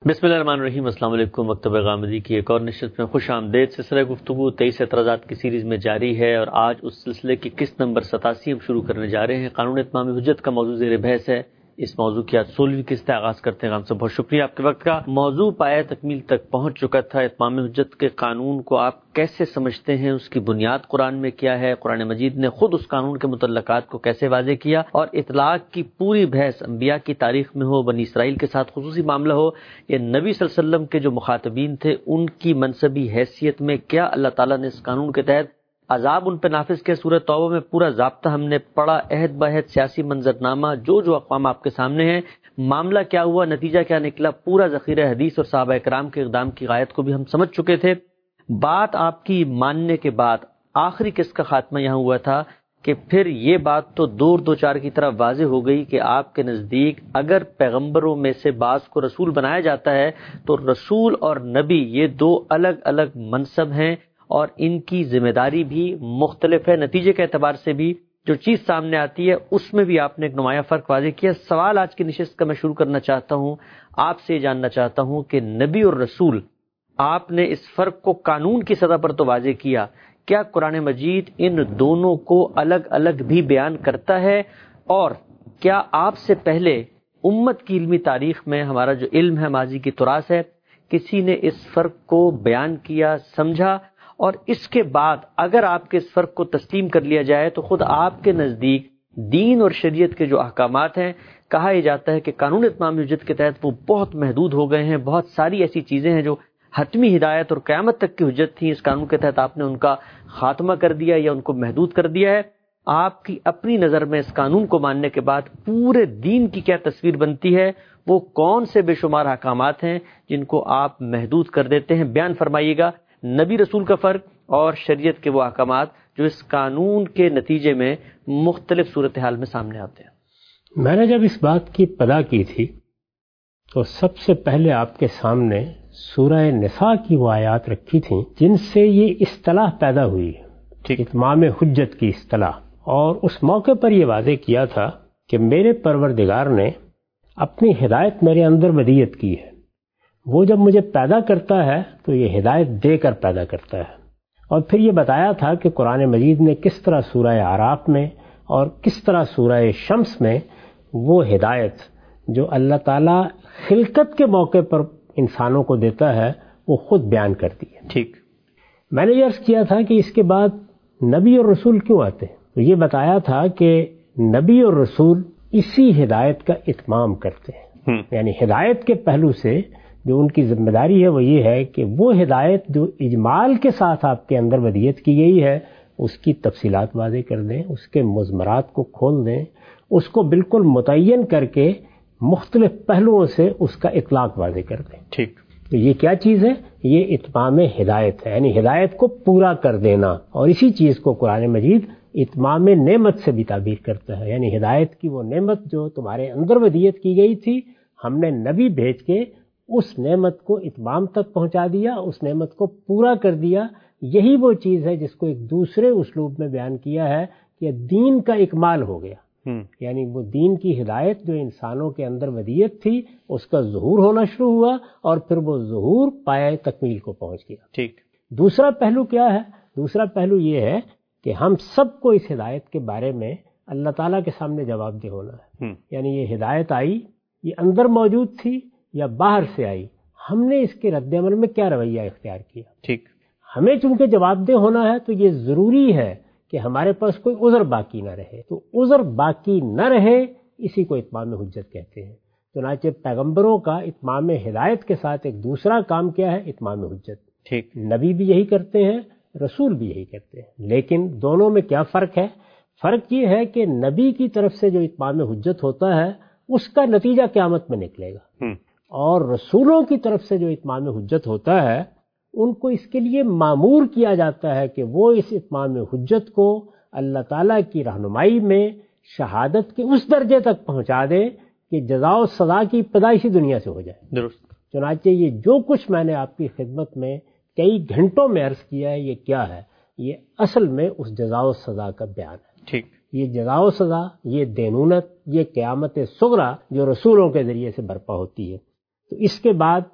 بسم اللہ الرحمن الرحیم۔ السلام علیکم۔ مکتبہ غامدی کی ایک اور نشست میں خوش آمدید۔ سلسلہ گفتگو 23 اعتراضات کی سیریز میں جاری ہے اور آج اس سلسلے کی قسط نمبر 87 ہم شروع کرنے جا رہے ہیں۔ قانون اتمام حجت کا موضوع زیر بحث ہے۔ اس موضوع کی آج 16ویں قسط آغاز کرتے ہیں۔ ہم سب بہت شکریہ آپ کے وقت کا۔ موضوع پایہ تکمیل تک پہنچ چکا تھا۔ اتمام حجت کے قانون کو آپ کیسے سمجھتے ہیں، اس کی بنیاد قرآن میں کیا ہے، قرآن مجید نے خود اس قانون کے متعلقات کو کیسے واضح کیا، اور اطلاق کی پوری بحث انبیاء کی تاریخ میں ہو، بنی اسرائیل کے ساتھ خصوصی معاملہ ہو، یا نبی صلی اللہ علیہ وسلم کے جو مخاطبین تھے ان کی منصبی حیثیت میں کیا اللہ تعالیٰ نے اس قانون کے تحت عذاب ان پہ نافذ کیا۔ سورہ توبہ میں پورا ضابطہ ہم نے پڑھا، عہد بہد، سیاسی منظرنامہ، جو اقوام آپ کے سامنے ہیں، معاملہ کیا ہوا، نتیجہ کیا نکلا، پورا ذخیرہ حدیث اور صحابہ کرام کے اقدام کی غایت کو بھی ہم سمجھ چکے تھے۔ بات آپ کی ماننے کے بعد آخری قسط کا خاتمہ یہاں ہوا تھا کہ پھر یہ بات تو دو چار کی طرح واضح ہو گئی کہ آپ کے نزدیک اگر پیغمبروں میں سے بعض کو رسول بنایا جاتا ہے تو رسول اور نبی یہ دو الگ الگ منصب ہیں اور ان کی ذمہ داری بھی مختلف ہے۔ نتیجے کے اعتبار سے بھی جو چیز سامنے آتی ہے اس میں بھی آپ نے ایک نمایاں فرق واضح کیا۔ سوال آج کی نشست کا میں شروع کرنا چاہتا ہوں، آپ سے جاننا چاہتا ہوں کہ نبی اور رسول، آپ نے اس فرق کو قانون کی سطح پر تو واضح کیا، کیا قرآن مجید ان دونوں کو الگ الگ بھی بیان کرتا ہے؟ اور کیا آپ سے پہلے امت کی علمی تاریخ میں، ہمارا جو علم ہے ماضی کی تراث ہے، کسی نے اس فرق کو بیان کیا، سمجھا؟ اور اس کے بعد اگر آپ کے اس فرق کو تسلیم کر لیا جائے تو خود آپ کے نزدیک دین اور شریعت کے جو احکامات ہیں، کہا یہ جاتا ہے کہ قانون اتمام حجت کے تحت وہ بہت محدود ہو گئے ہیں، بہت ساری ایسی چیزیں ہیں جو حتمی ہدایت اور قیامت تک کی حجت تھیں، اس قانون کے تحت آپ نے ان کا خاتمہ کر دیا یا ان کو محدود کر دیا ہے۔ آپ کی اپنی نظر میں اس قانون کو ماننے کے بعد پورے دین کی کیا تصویر بنتی ہے؟ وہ کون سے بے شمار احکامات ہیں جن کو آپ محدود کر دیتے ہیں؟ بیان فرمائیے گا۔ نبی رسول کا فرق اور شریعت کے وہ احکامات جو اس قانون کے نتیجے میں مختلف صورتحال میں سامنے آتے ہیں۔ میں نے جب اس بات کی ابتدا کی تھی تو سب سے پہلے آپ کے سامنے سورہ نساء کی وہ آیات رکھی تھیں جن سے یہ اصطلاح پیدا ہوئی، اتمام حجت کی اصطلاح، اور اس موقع پر یہ واضح کیا تھا کہ میرے پروردگار نے اپنی ہدایت میرے اندر ودیت کی ہے۔ وہ جب مجھے پیدا کرتا ہے تو یہ ہدایت دے کر پیدا کرتا ہے، اور پھر یہ بتایا تھا کہ قرآن مجید نے کس طرح سورہ اعراف میں اور کس طرح سورہ شمس میں وہ ہدایت جو اللہ تعالیٰ خلقت کے موقع پر انسانوں کو دیتا ہے وہ خود بیان کرتی ہے۔ ٹھیک، میں نے یہ عرض کیا تھا کہ اس کے بعد نبی اور رسول کیوں آتے ہیں، تو یہ بتایا تھا کہ نبی اور رسول اسی ہدایت کا اتمام کرتے ہیں، یعنی ہدایت کے پہلو سے جو ان کی ذمہ داری ہے وہ یہ ہے کہ وہ ہدایت جو اجمال کے ساتھ آپ کے اندر ودیت کی گئی ہے اس کی تفصیلات واضح کر دیں، اس کے مضمرات کو کھول دیں، اس کو بالکل متعین کر کے مختلف پہلوؤں سے اس کا اطلاق واضح کر دیں۔ ٹھیک، تو یہ کیا چیز ہے؟ یہ اتمام ہدایت ہے، یعنی ہدایت کو پورا کر دینا، اور اسی چیز کو قرآن مجید اتمام نعمت سے بھی تعبیر کرتا ہے، یعنی ہدایت کی وہ نعمت جو تمہارے اندر ودیت کی گئی تھی، ہم نے نبی بھیج کے اس نعمت کو اتمام تک پہنچا دیا، اس نعمت کو پورا کر دیا۔ یہی وہ چیز ہے جس کو ایک دوسرے اسلوب میں بیان کیا ہے کہ دین کا اکمال ہو گیا، یعنی وہ دین کی ہدایت جو انسانوں کے اندر ودیت تھی اس کا ظہور ہونا شروع ہوا، اور پھر وہ ظہور پایہ تکمیل کو پہنچ گیا۔ ٹھیک، دوسرا پہلو کیا ہے؟ دوسرا پہلو یہ ہے کہ ہم سب کو اس ہدایت کے بارے میں اللہ تعالیٰ کے سامنے جواب دہ ہونا ہے، یعنی یہ ہدایت آئی، یہ اندر موجود تھی یا باہر سے آئی، ہم نے اس کے رد عمل میں کیا رویہ اختیار کیا۔ ٹھیک، ہمیں چونکہ جواب دہ ہونا ہے تو یہ ضروری ہے کہ ہمارے پاس کوئی عذر باقی نہ رہے، تو عذر باقی نہ رہے اسی کو اتمام حجت کہتے ہیں۔ چنانچہ پیغمبروں کا اتمام ہدایت کے ساتھ ایک دوسرا کام کیا ہے؟ اتمام حجت۔ ٹھیک، نبی بھی یہی کرتے ہیں، رسول بھی یہی کرتے ہیں، لیکن دونوں میں کیا فرق ہے؟ فرق یہ ہے کہ نبی کی طرف سے جو اتمام حجت ہوتا ہے اس کا نتیجہ قیامت میں نکلے گا، اور رسولوں کی طرف سے جو اتمام حجت ہوتا ہے ان کو اس کے لیے مامور کیا جاتا ہے کہ وہ اس اتمام حجت کو اللہ تعالیٰ کی رہنمائی میں شہادت کے اس درجے تک پہنچا دے کہ جزا و سزا کی ابتدا اسی دنیا سے ہو جائے۔ درست۔ چنانچہ یہ جو کچھ میں نے آپ کی خدمت میں کئی گھنٹوں میں عرض کیا ہے، یہ کیا ہے؟ یہ اصل میں اس جزا و سزا کا بیان ہے۔ ٹھیک، یہ جزا و سزا، یہ دینونت، یہ قیامت صغریٰ جو رسولوں کے ذریعے سے برپا ہوتی ہے۔ تو اس کے بعد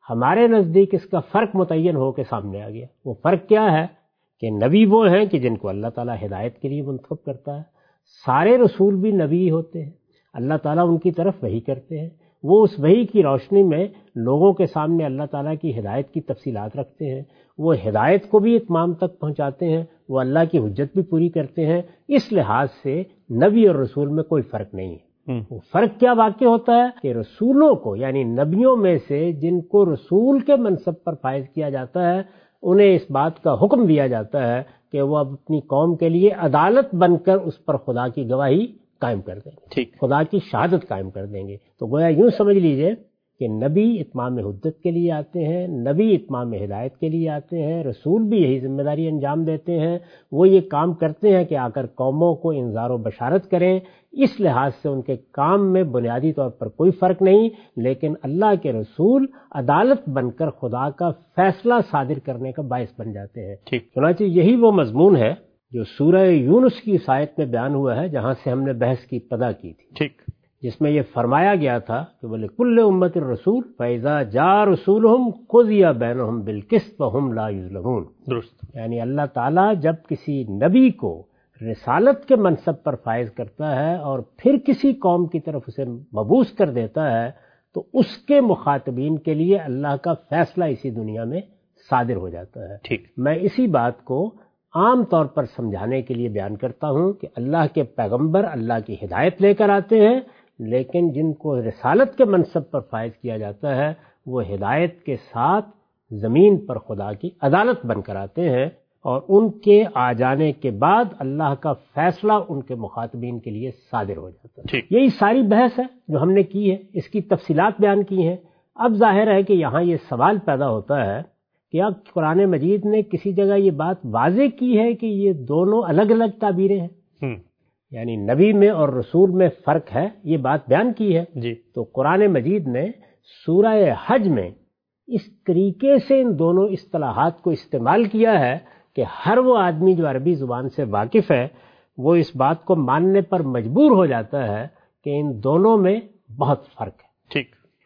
ہمارے نزدیک اس کا فرق متعین ہو کے سامنے آ گیا. وہ فرق کیا ہے کہ نبی وہ ہیں کہ جن کو اللہ تعالیٰ ہدایت کے لیے منتخب کرتا ہے. سارے رسول بھی نبی ہوتے ہیں، اللہ تعالیٰ ان کی طرف وحی کرتے ہیں، وہ اس وحی کی روشنی میں لوگوں کے سامنے اللہ تعالیٰ کی ہدایت کی تفصیلات رکھتے ہیں، وہ ہدایت کو بھی اتمام تک پہنچاتے ہیں، وہ اللہ کی حجت بھی پوری کرتے ہیں. اس لحاظ سے نبی اور رسول میں کوئی فرق نہیں ہے. وہ فرق کیا واقع ہوتا ہے کہ رسولوں کو، یعنی نبیوں میں سے جن کو رسول کے منصب پر فائز کیا جاتا ہے، انہیں اس بات کا حکم دیا جاتا ہے کہ وہ اب اپنی قوم کے لیے عدالت بن کر اس پر خدا کی گواہی قائم کر دیں گے، خدا کی شہادت قائم کر دیں گے. تو گویا یوں سمجھ لیجئے کہ نبی اتمام حجت کے لیے آتے ہیں، نبی اتمام ہدایت کے لیے آتے ہیں، رسول بھی یہی ذمہ داری انجام دیتے ہیں. وہ یہ کام کرتے ہیں کہ آ کر قوموں کو انذار و بشارت کریں. اس لحاظ سے ان کے کام میں بنیادی طور پر کوئی فرق نہیں، لیکن اللہ کے رسول عدالت بن کر خدا کا فیصلہ صادر کرنے کا باعث بن جاتے ہیں. چنانچہ یہی وہ مضمون ہے جو سورہ یونس کی اس آیت میں بیان ہوا ہے، جہاں سے ہم نے بحث کی ابتدا کی تھی، جس میں یہ فرمایا گیا تھا کہ وَلِكُلِّ أُمَّةٍ رَسُولٌ فَإِذَا جَاءَ رَسُولُهُمْ قُضِيَ بَيْنَهُمْ بِالْقِسْطِ وَهُمْ لَا يُظْلَمُونَ. درست. یعنی اللہ تعالیٰ جب کسی نبی کو رسالت کے منصب پر فائز کرتا ہے اور پھر کسی قوم کی طرف اسے مبعوث کر دیتا ہے، تو اس کے مخاطبین کے لیے اللہ کا فیصلہ اسی دنیا میں صادر ہو جاتا ہے. میں اسی بات کو عام طور پر سمجھانے کے لیے بیان کرتا ہوں کہ اللہ کے پیغمبر اللہ کی ہدایت لے کر آتے ہیں، لیکن جن کو رسالت کے منصب پر فائز کیا جاتا ہے وہ ہدایت کے ساتھ زمین پر خدا کی عدالت بن کر آتے ہیں، اور ان کے آ جانے کے بعد اللہ کا فیصلہ ان کے مخاطبین کے لیے صادر ہو جاتا ہے. یہی ساری بحث ہے جو ہم نے کی ہے، اس کی تفصیلات بیان کی ہیں. اب ظاہر ہے کہ یہاں یہ سوال پیدا ہوتا ہے کہ اب قرآن مجید نے کسی جگہ یہ بات واضح کی ہے کہ یہ دونوں الگ الگ تعبیریں ہیں، یعنی نبی میں اور رسول میں فرق ہے، یہ بات بیان کی ہے. تو قرآن مجید نے سورہ حج میں اس طریقے سے ان دونوں اصطلاحات کو استعمال کیا ہے کہ ہر وہ آدمی جو عربی زبان سے واقف ہے وہ اس بات کو ماننے پر مجبور ہو جاتا ہے کہ ان دونوں میں بہت فرق ہے.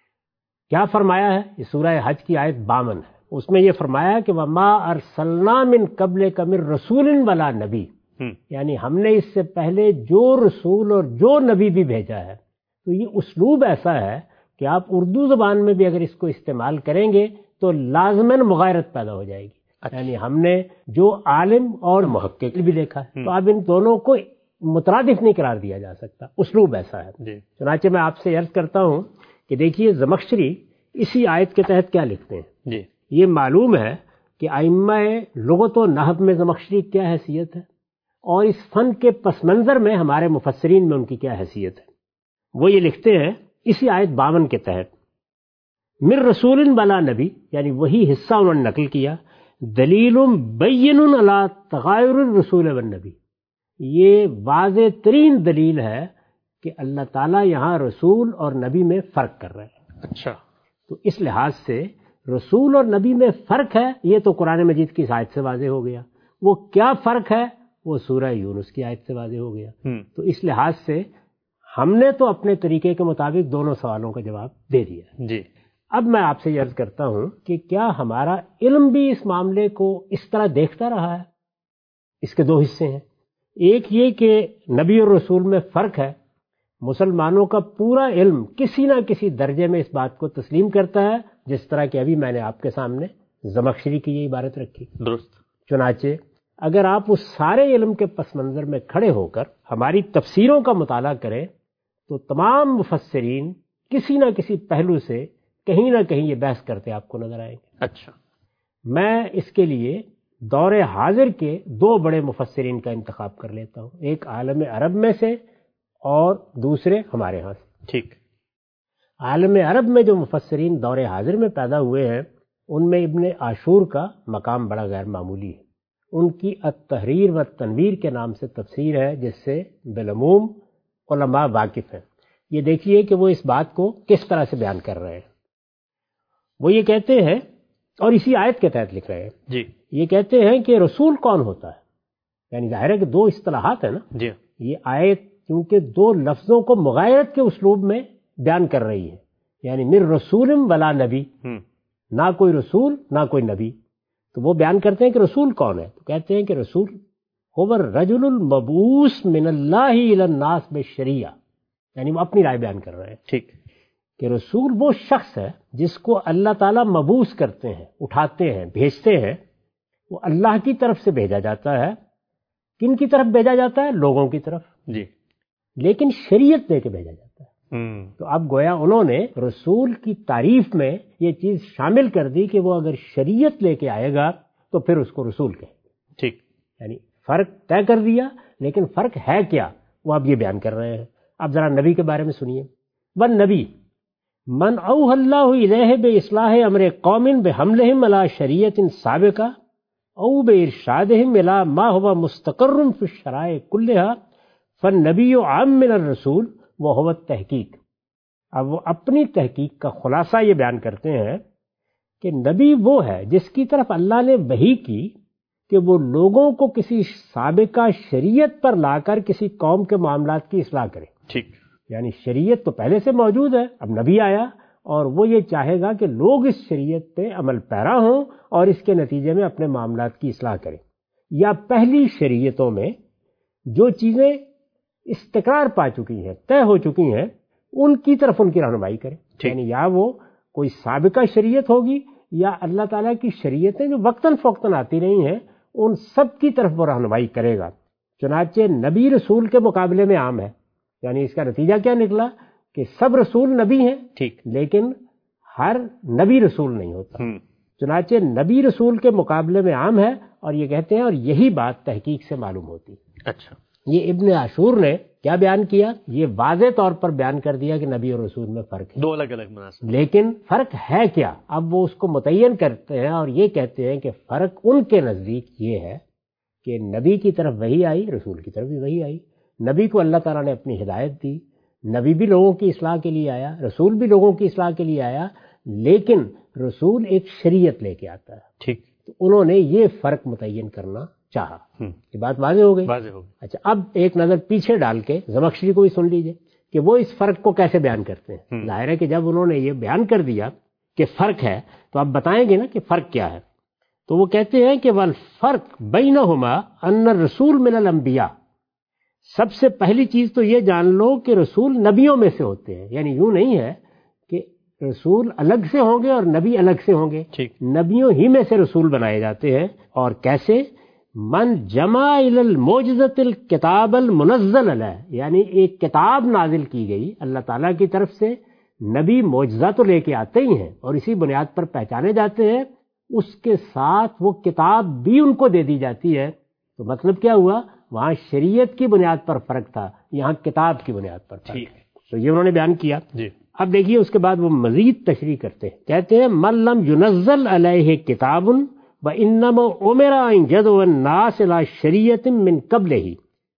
کیا فرمایا ہے؟ یہ سورہ حج کی آیت 52 ہے. اس میں یہ فرمایا کہ وَمَا أَرْسَلْنَا مِن قَبْلِكَ مِن رَّسُولٍ وَلَا نَبِيٍّ، یعنی ہم نے اس سے پہلے جو رسول اور جو نبی بھی بھیجا ہے. تو یہ اسلوب ایسا ہے کہ آپ اردو زبان میں بھی اگر اس کو استعمال کریں گے تو لازماً مغایرت پیدا ہو جائے گی. یعنی ہم نے جو عالم اور محقق بھی دیکھا ہے، تو اب ان دونوں کو مترادف نہیں قرار دیا جا سکتا، اسلوب ایسا ہے. چنانچہ میں آپ سے عرض کرتا ہوں کہ دیکھیے زمخشری اسی آیت کے تحت کیا لکھتے ہیں. یہ معلوم ہے کہ ائمہ لغت و نحو میں زمخشری کیا حیثیت ہے، اور اس فن کے پس منظر میں ہمارے مفسرین میں ان کی کیا حیثیت ہے. وہ یہ لکھتے ہیں اسی آیت 52 کے تحت من رسول ولا نبی، یعنی وہی حصہ انہوں نے نقل کیا، دلیل بین علی تغایر الرسول والنبی، یہ واضح ترین دلیل ہے کہ اللہ تعالیٰ یہاں رسول اور نبی میں فرق کر رہے ہیں. اچھا، تو اس لحاظ سے رسول اور نبی میں فرق ہے، یہ تو قرآن مجید کی آیت سے واضح ہو گیا. وہ کیا فرق ہے؟ وہ سورہ یونس کی آیت سے واضح ہو گیا. تو اس لحاظ سے ہم نے تو اپنے طریقے کے مطابق دونوں سوالوں کا جواب دے دیا. اب میں آپ سے یہ عرض کرتا ہوں کہ کیا ہمارا علم بھی اس معاملے کو اس طرح دیکھتا رہا ہے؟ اس کے دو حصے ہیں. ایک یہ کہ نبی اور رسول میں فرق ہے، مسلمانوں کا پورا علم کسی نہ کسی درجے میں اس بات کو تسلیم کرتا ہے، جس طرح کہ ابھی میں نے آپ کے سامنے زمخشری کی یہ عبارت رکھی. درست. چنانچہ اگر آپ اس سارے علم کے پس منظر میں کھڑے ہو کر ہماری تفسیروں کا مطالعہ کریں تو تمام مفسرین کسی نہ کسی پہلو سے کہیں نہ کہیں یہ بحث کرتے آپ کو نظر آئیں گے. اچھا، میں اس کے لیے دور حاضر کے دو بڑے مفسرین کا انتخاب کر لیتا ہوں، ایک عالم عرب میں سے اور دوسرے ہمارے ہاں سے. ٹھیک. عالم عرب میں جو مفسرین دور حاضر میں پیدا ہوئے ہیں ان میں ابن عاشور کا مقام بڑا غیر معمولی ہے. ان کی التحریر و التنویر کے نام سے تفسیر ہے جس سے بالعموم علماء واقف ہیں. یہ دیکھیے کہ وہ اس بات کو کس طرح سے بیان کر رہے ہیں. وہ یہ کہتے ہیں، اور اسی آیت کے تحت لکھ رہے ہیں، جی یہ کہتے ہیں کہ رسول کون ہوتا ہے. یعنی ظاہر ہے کہ دو اصطلاحات ہیں نا. جی یہ آیت کیونکہ دو لفظوں کو مغایرت کے اسلوب میں بیان کر رہی ہے، یعنی من رسول ولا نبی، نہ کوئی رسول نہ کوئی نبی. تو وہ بیان کرتے ہیں کہ رسول کون ہے؟ تو کہتے ہیں کہ رسول هو الرجل المبعوث من اللہ الی الناس بالشریعہ. یعنی وہ اپنی رائے بیان کر رہے ہیں. ٹھیک. کہ رسول وہ شخص ہے جس کو اللہ تعالیٰ مبعوث کرتے ہیں، اٹھاتے ہیں، بھیجتے ہیں. وہ اللہ کی طرف سے بھیجا جاتا ہے. کن کی طرف بھیجا جاتا ہے؟ لوگوں کی طرف. جی. لیکن شریعت دے کے بھیجا جاتا ہے. تو اب گویا انہوں نے رسول کی تعریف میں یہ چیز شامل کر دی کہ وہ اگر شریعت لے کے آئے گا تو پھر اس کو رسول کہیں. ٹھیک. یعنی فرق طے کر دیا، لیکن فرق ہے کیا وہ اب یہ بیان کر رہے ہیں. اب ذرا نبی کے بارے میں سنیے. ون نبی من اوحى اللہ الیہ باصلاح امر قوم بحملہم علی شریعت سابقہ او بارشادہم الی ما هو مستقر فی الشرائع کلھا فالنبی عام من الرسول وهو التحقیق. اب وہ اپنی تحقیق کا خلاصہ یہ بیان کرتے ہیں کہ نبی وہ ہے جس کی طرف اللہ نے وحی کی کہ وہ لوگوں کو کسی سابقہ شریعت پر لا کر کسی قوم کے معاملات کی اصلاح کرے. ٹھیک. یعنی شریعت تو پہلے سے موجود ہے، اب نبی آیا اور وہ یہ چاہے گا کہ لوگ اس شریعت پہ عمل پیرا ہوں اور اس کے نتیجے میں اپنے معاملات کی اصلاح کریں. یا پہلی شریعتوں میں جو چیزیں استقرار پا چکی ہیں، طے ہو چکی ہیں، ان کی طرف ان کی رہنمائی کرے. یعنی یا وہ کوئی سابقہ شریعت ہوگی یا اللہ تعالیٰ کی شریعتیں جو وقتاً فوقتاً آتی رہی ہیں ان سب کی طرف وہ رہنمائی کرے گا. چنانچہ نبی رسول کے مقابلے میں عام ہے. یعنی اس کا نتیجہ کیا نکلا کہ سب رسول نبی ہیں. ٹھیک. لیکن ہر نبی رسول نہیں ہوتا. چنانچہ نبی رسول کے مقابلے میں عام ہے، اور یہ کہتے ہیں اور یہی بات تحقیق سے معلوم ہوتی. اچھا. یہ ابن عاشور نے کیا بیان کیا؟ یہ واضح طور پر بیان کر دیا کہ نبی اور رسول میں فرق ہے. دو الگ الگ مناسب. لیکن فرق ہے کیا؟ اب وہ اس کو متعین کرتے ہیں اور یہ کہتے ہیں کہ فرق ان کے نزدیک یہ ہے کہ نبی کی طرف وحی آئی، رسول کی طرف بھی وحی آئی. نبی کو اللہ تعالیٰ نے اپنی ہدایت دی، نبی بھی لوگوں کی اصلاح کے لیے آیا، رسول بھی لوگوں کی اصلاح کے لیے آیا، لیکن رسول ایک شریعت لے کے آتا ہے. ٹھیک. تو انہوں نے یہ فرق متعین کرنا چاہا. یہ بات واضح ہو گئی. واضح ہو گئی. اچھا، اب ایک نظر پیچھے ڈال کے زمخشری کو بھی سن لیجئے کہ وہ اس فرق کو کیسے بیان کرتے ہیں. ظاہر ہے کہ جب انہوں نے یہ بیان کر دیا کہ فرق ہے تو آپ بتائیں گے نا کہ فرق کیا ہے. تو وہ کہتے ہیں کہ والفرق بینہما ان الرسول من الانبیاء. سب سے پہلی چیز تو یہ جان لو کہ رسول نبیوں میں سے ہوتے ہیں. یعنی یوں نہیں ہے کہ رسول الگ سے ہوں گے اور نبی الگ سے ہوں گے. نبیوں ہی میں سے رسول بنائے جاتے ہیں. اور کیسے؟ من جمع الی المعجزۃ الکتاب المنزل علیہ. یعنی ایک کتاب نازل کی گئی اللہ تعالیٰ کی طرف سے، نبی معجزہ تو لے کے آتے ہی ہیں اور اسی بنیاد پر پہچانے جاتے ہیں، اس کے ساتھ وہ کتاب بھی ان کو دے دی جاتی ہے. تو مطلب کیا ہوا؟ وہاں شریعت کی بنیاد پر فرق تھا، یہاں کتاب کی بنیاد پر فرق. تو یہ انہوں نے بیان کیا. اب دیکھیے اس کے بعد وہ مزید تشریح کرتے ہیں. کہتے ہیں من لم ينزل علیہ کتاب وانما امر ان يدعو الناس الى شریعت من قبلہ.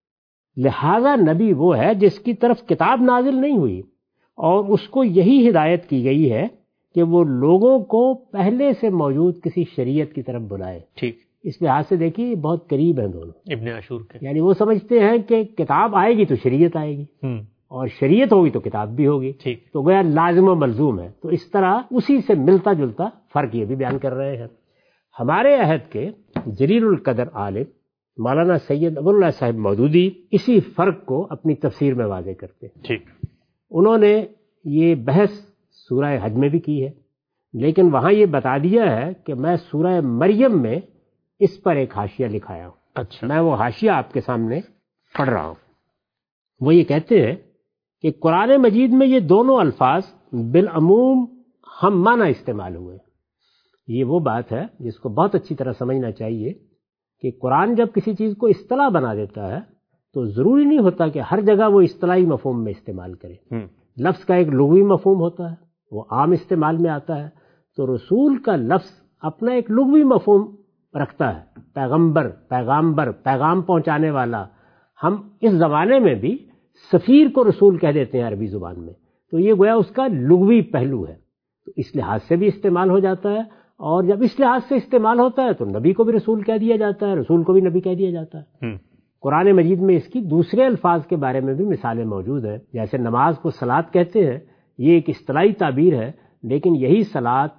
لہذا نبی وہ ہے جس کی طرف کتاب نازل نہیں ہوئی اور اس کو یہی ہدایت کی گئی ہے کہ وہ لوگوں کو پہلے سے موجود کسی شریعت کی طرف بلائے. ٹھیک. اس لحاظ سے دیکھیے بہت قریب ہیں دونوں ابن عاشور کے. یعنی وہ سمجھتے ہیں کہ کتاب آئے گی تو شریعت آئے گی اور شریعت ہوگی تو کتاب بھی ہوگی. تو گویا لازم و ملزوم ہے. تو اس طرح اسی سے ملتا جلتا فرق یہ بھی بیان کر رہے ہیں. ہمارے عہد کے جلیل القدر عالم مولانا سید ابو اللہ صاحب مودودی اسی فرق کو اپنی تفسیر میں واضح کرتے ہیں. ٹھیک. انہوں نے یہ بحث سورہ حج میں بھی کی ہے، لیکن وہاں یہ بتا دیا ہے کہ میں سورہ مریم میں اس پر ایک حاشیہ لکھایا ہوں. اچھا. میں وہ حاشیہ آپ کے سامنے پڑھ رہا ہوں. وہ یہ کہتے ہیں کہ قرآن مجید میں یہ دونوں الفاظ بالعموم ہم معنی استعمال ہوئے. یہ وہ بات ہے جس کو بہت اچھی طرح سمجھنا چاہیے کہ قرآن جب کسی چیز کو اصطلاح بنا دیتا ہے تو ضروری نہیں ہوتا کہ ہر جگہ وہ اصطلاحی مفہوم میں استعمال کرے. لفظ کا ایک لغوی مفہوم ہوتا ہے، وہ عام استعمال میں آتا ہے. تو رسول کا لفظ اپنا ایک لغوی مفہوم رکھتا ہے، پیغامبر، پیغام پہنچانے والا. ہم اس زمانے میں بھی سفیر کو رسول کہہ دیتے ہیں عربی زبان میں. تو یہ گویا اس کا لغوی پہلو ہے. تو اس لحاظ سے بھی استعمال ہو جاتا ہے، اور جب اس لحاظ سے استعمال ہوتا ہے تو نبی کو بھی رسول کہہ دیا جاتا ہے، رسول کو بھی نبی کہہ دیا جاتا ہے. قرآن مجید میں اس کی دوسرے الفاظ کے بارے میں بھی مثالیں موجود ہیں. جیسے نماز کو صلاۃ کہتے ہیں، یہ ایک اصطلاحی تعبیر ہے، لیکن یہی صلاۃ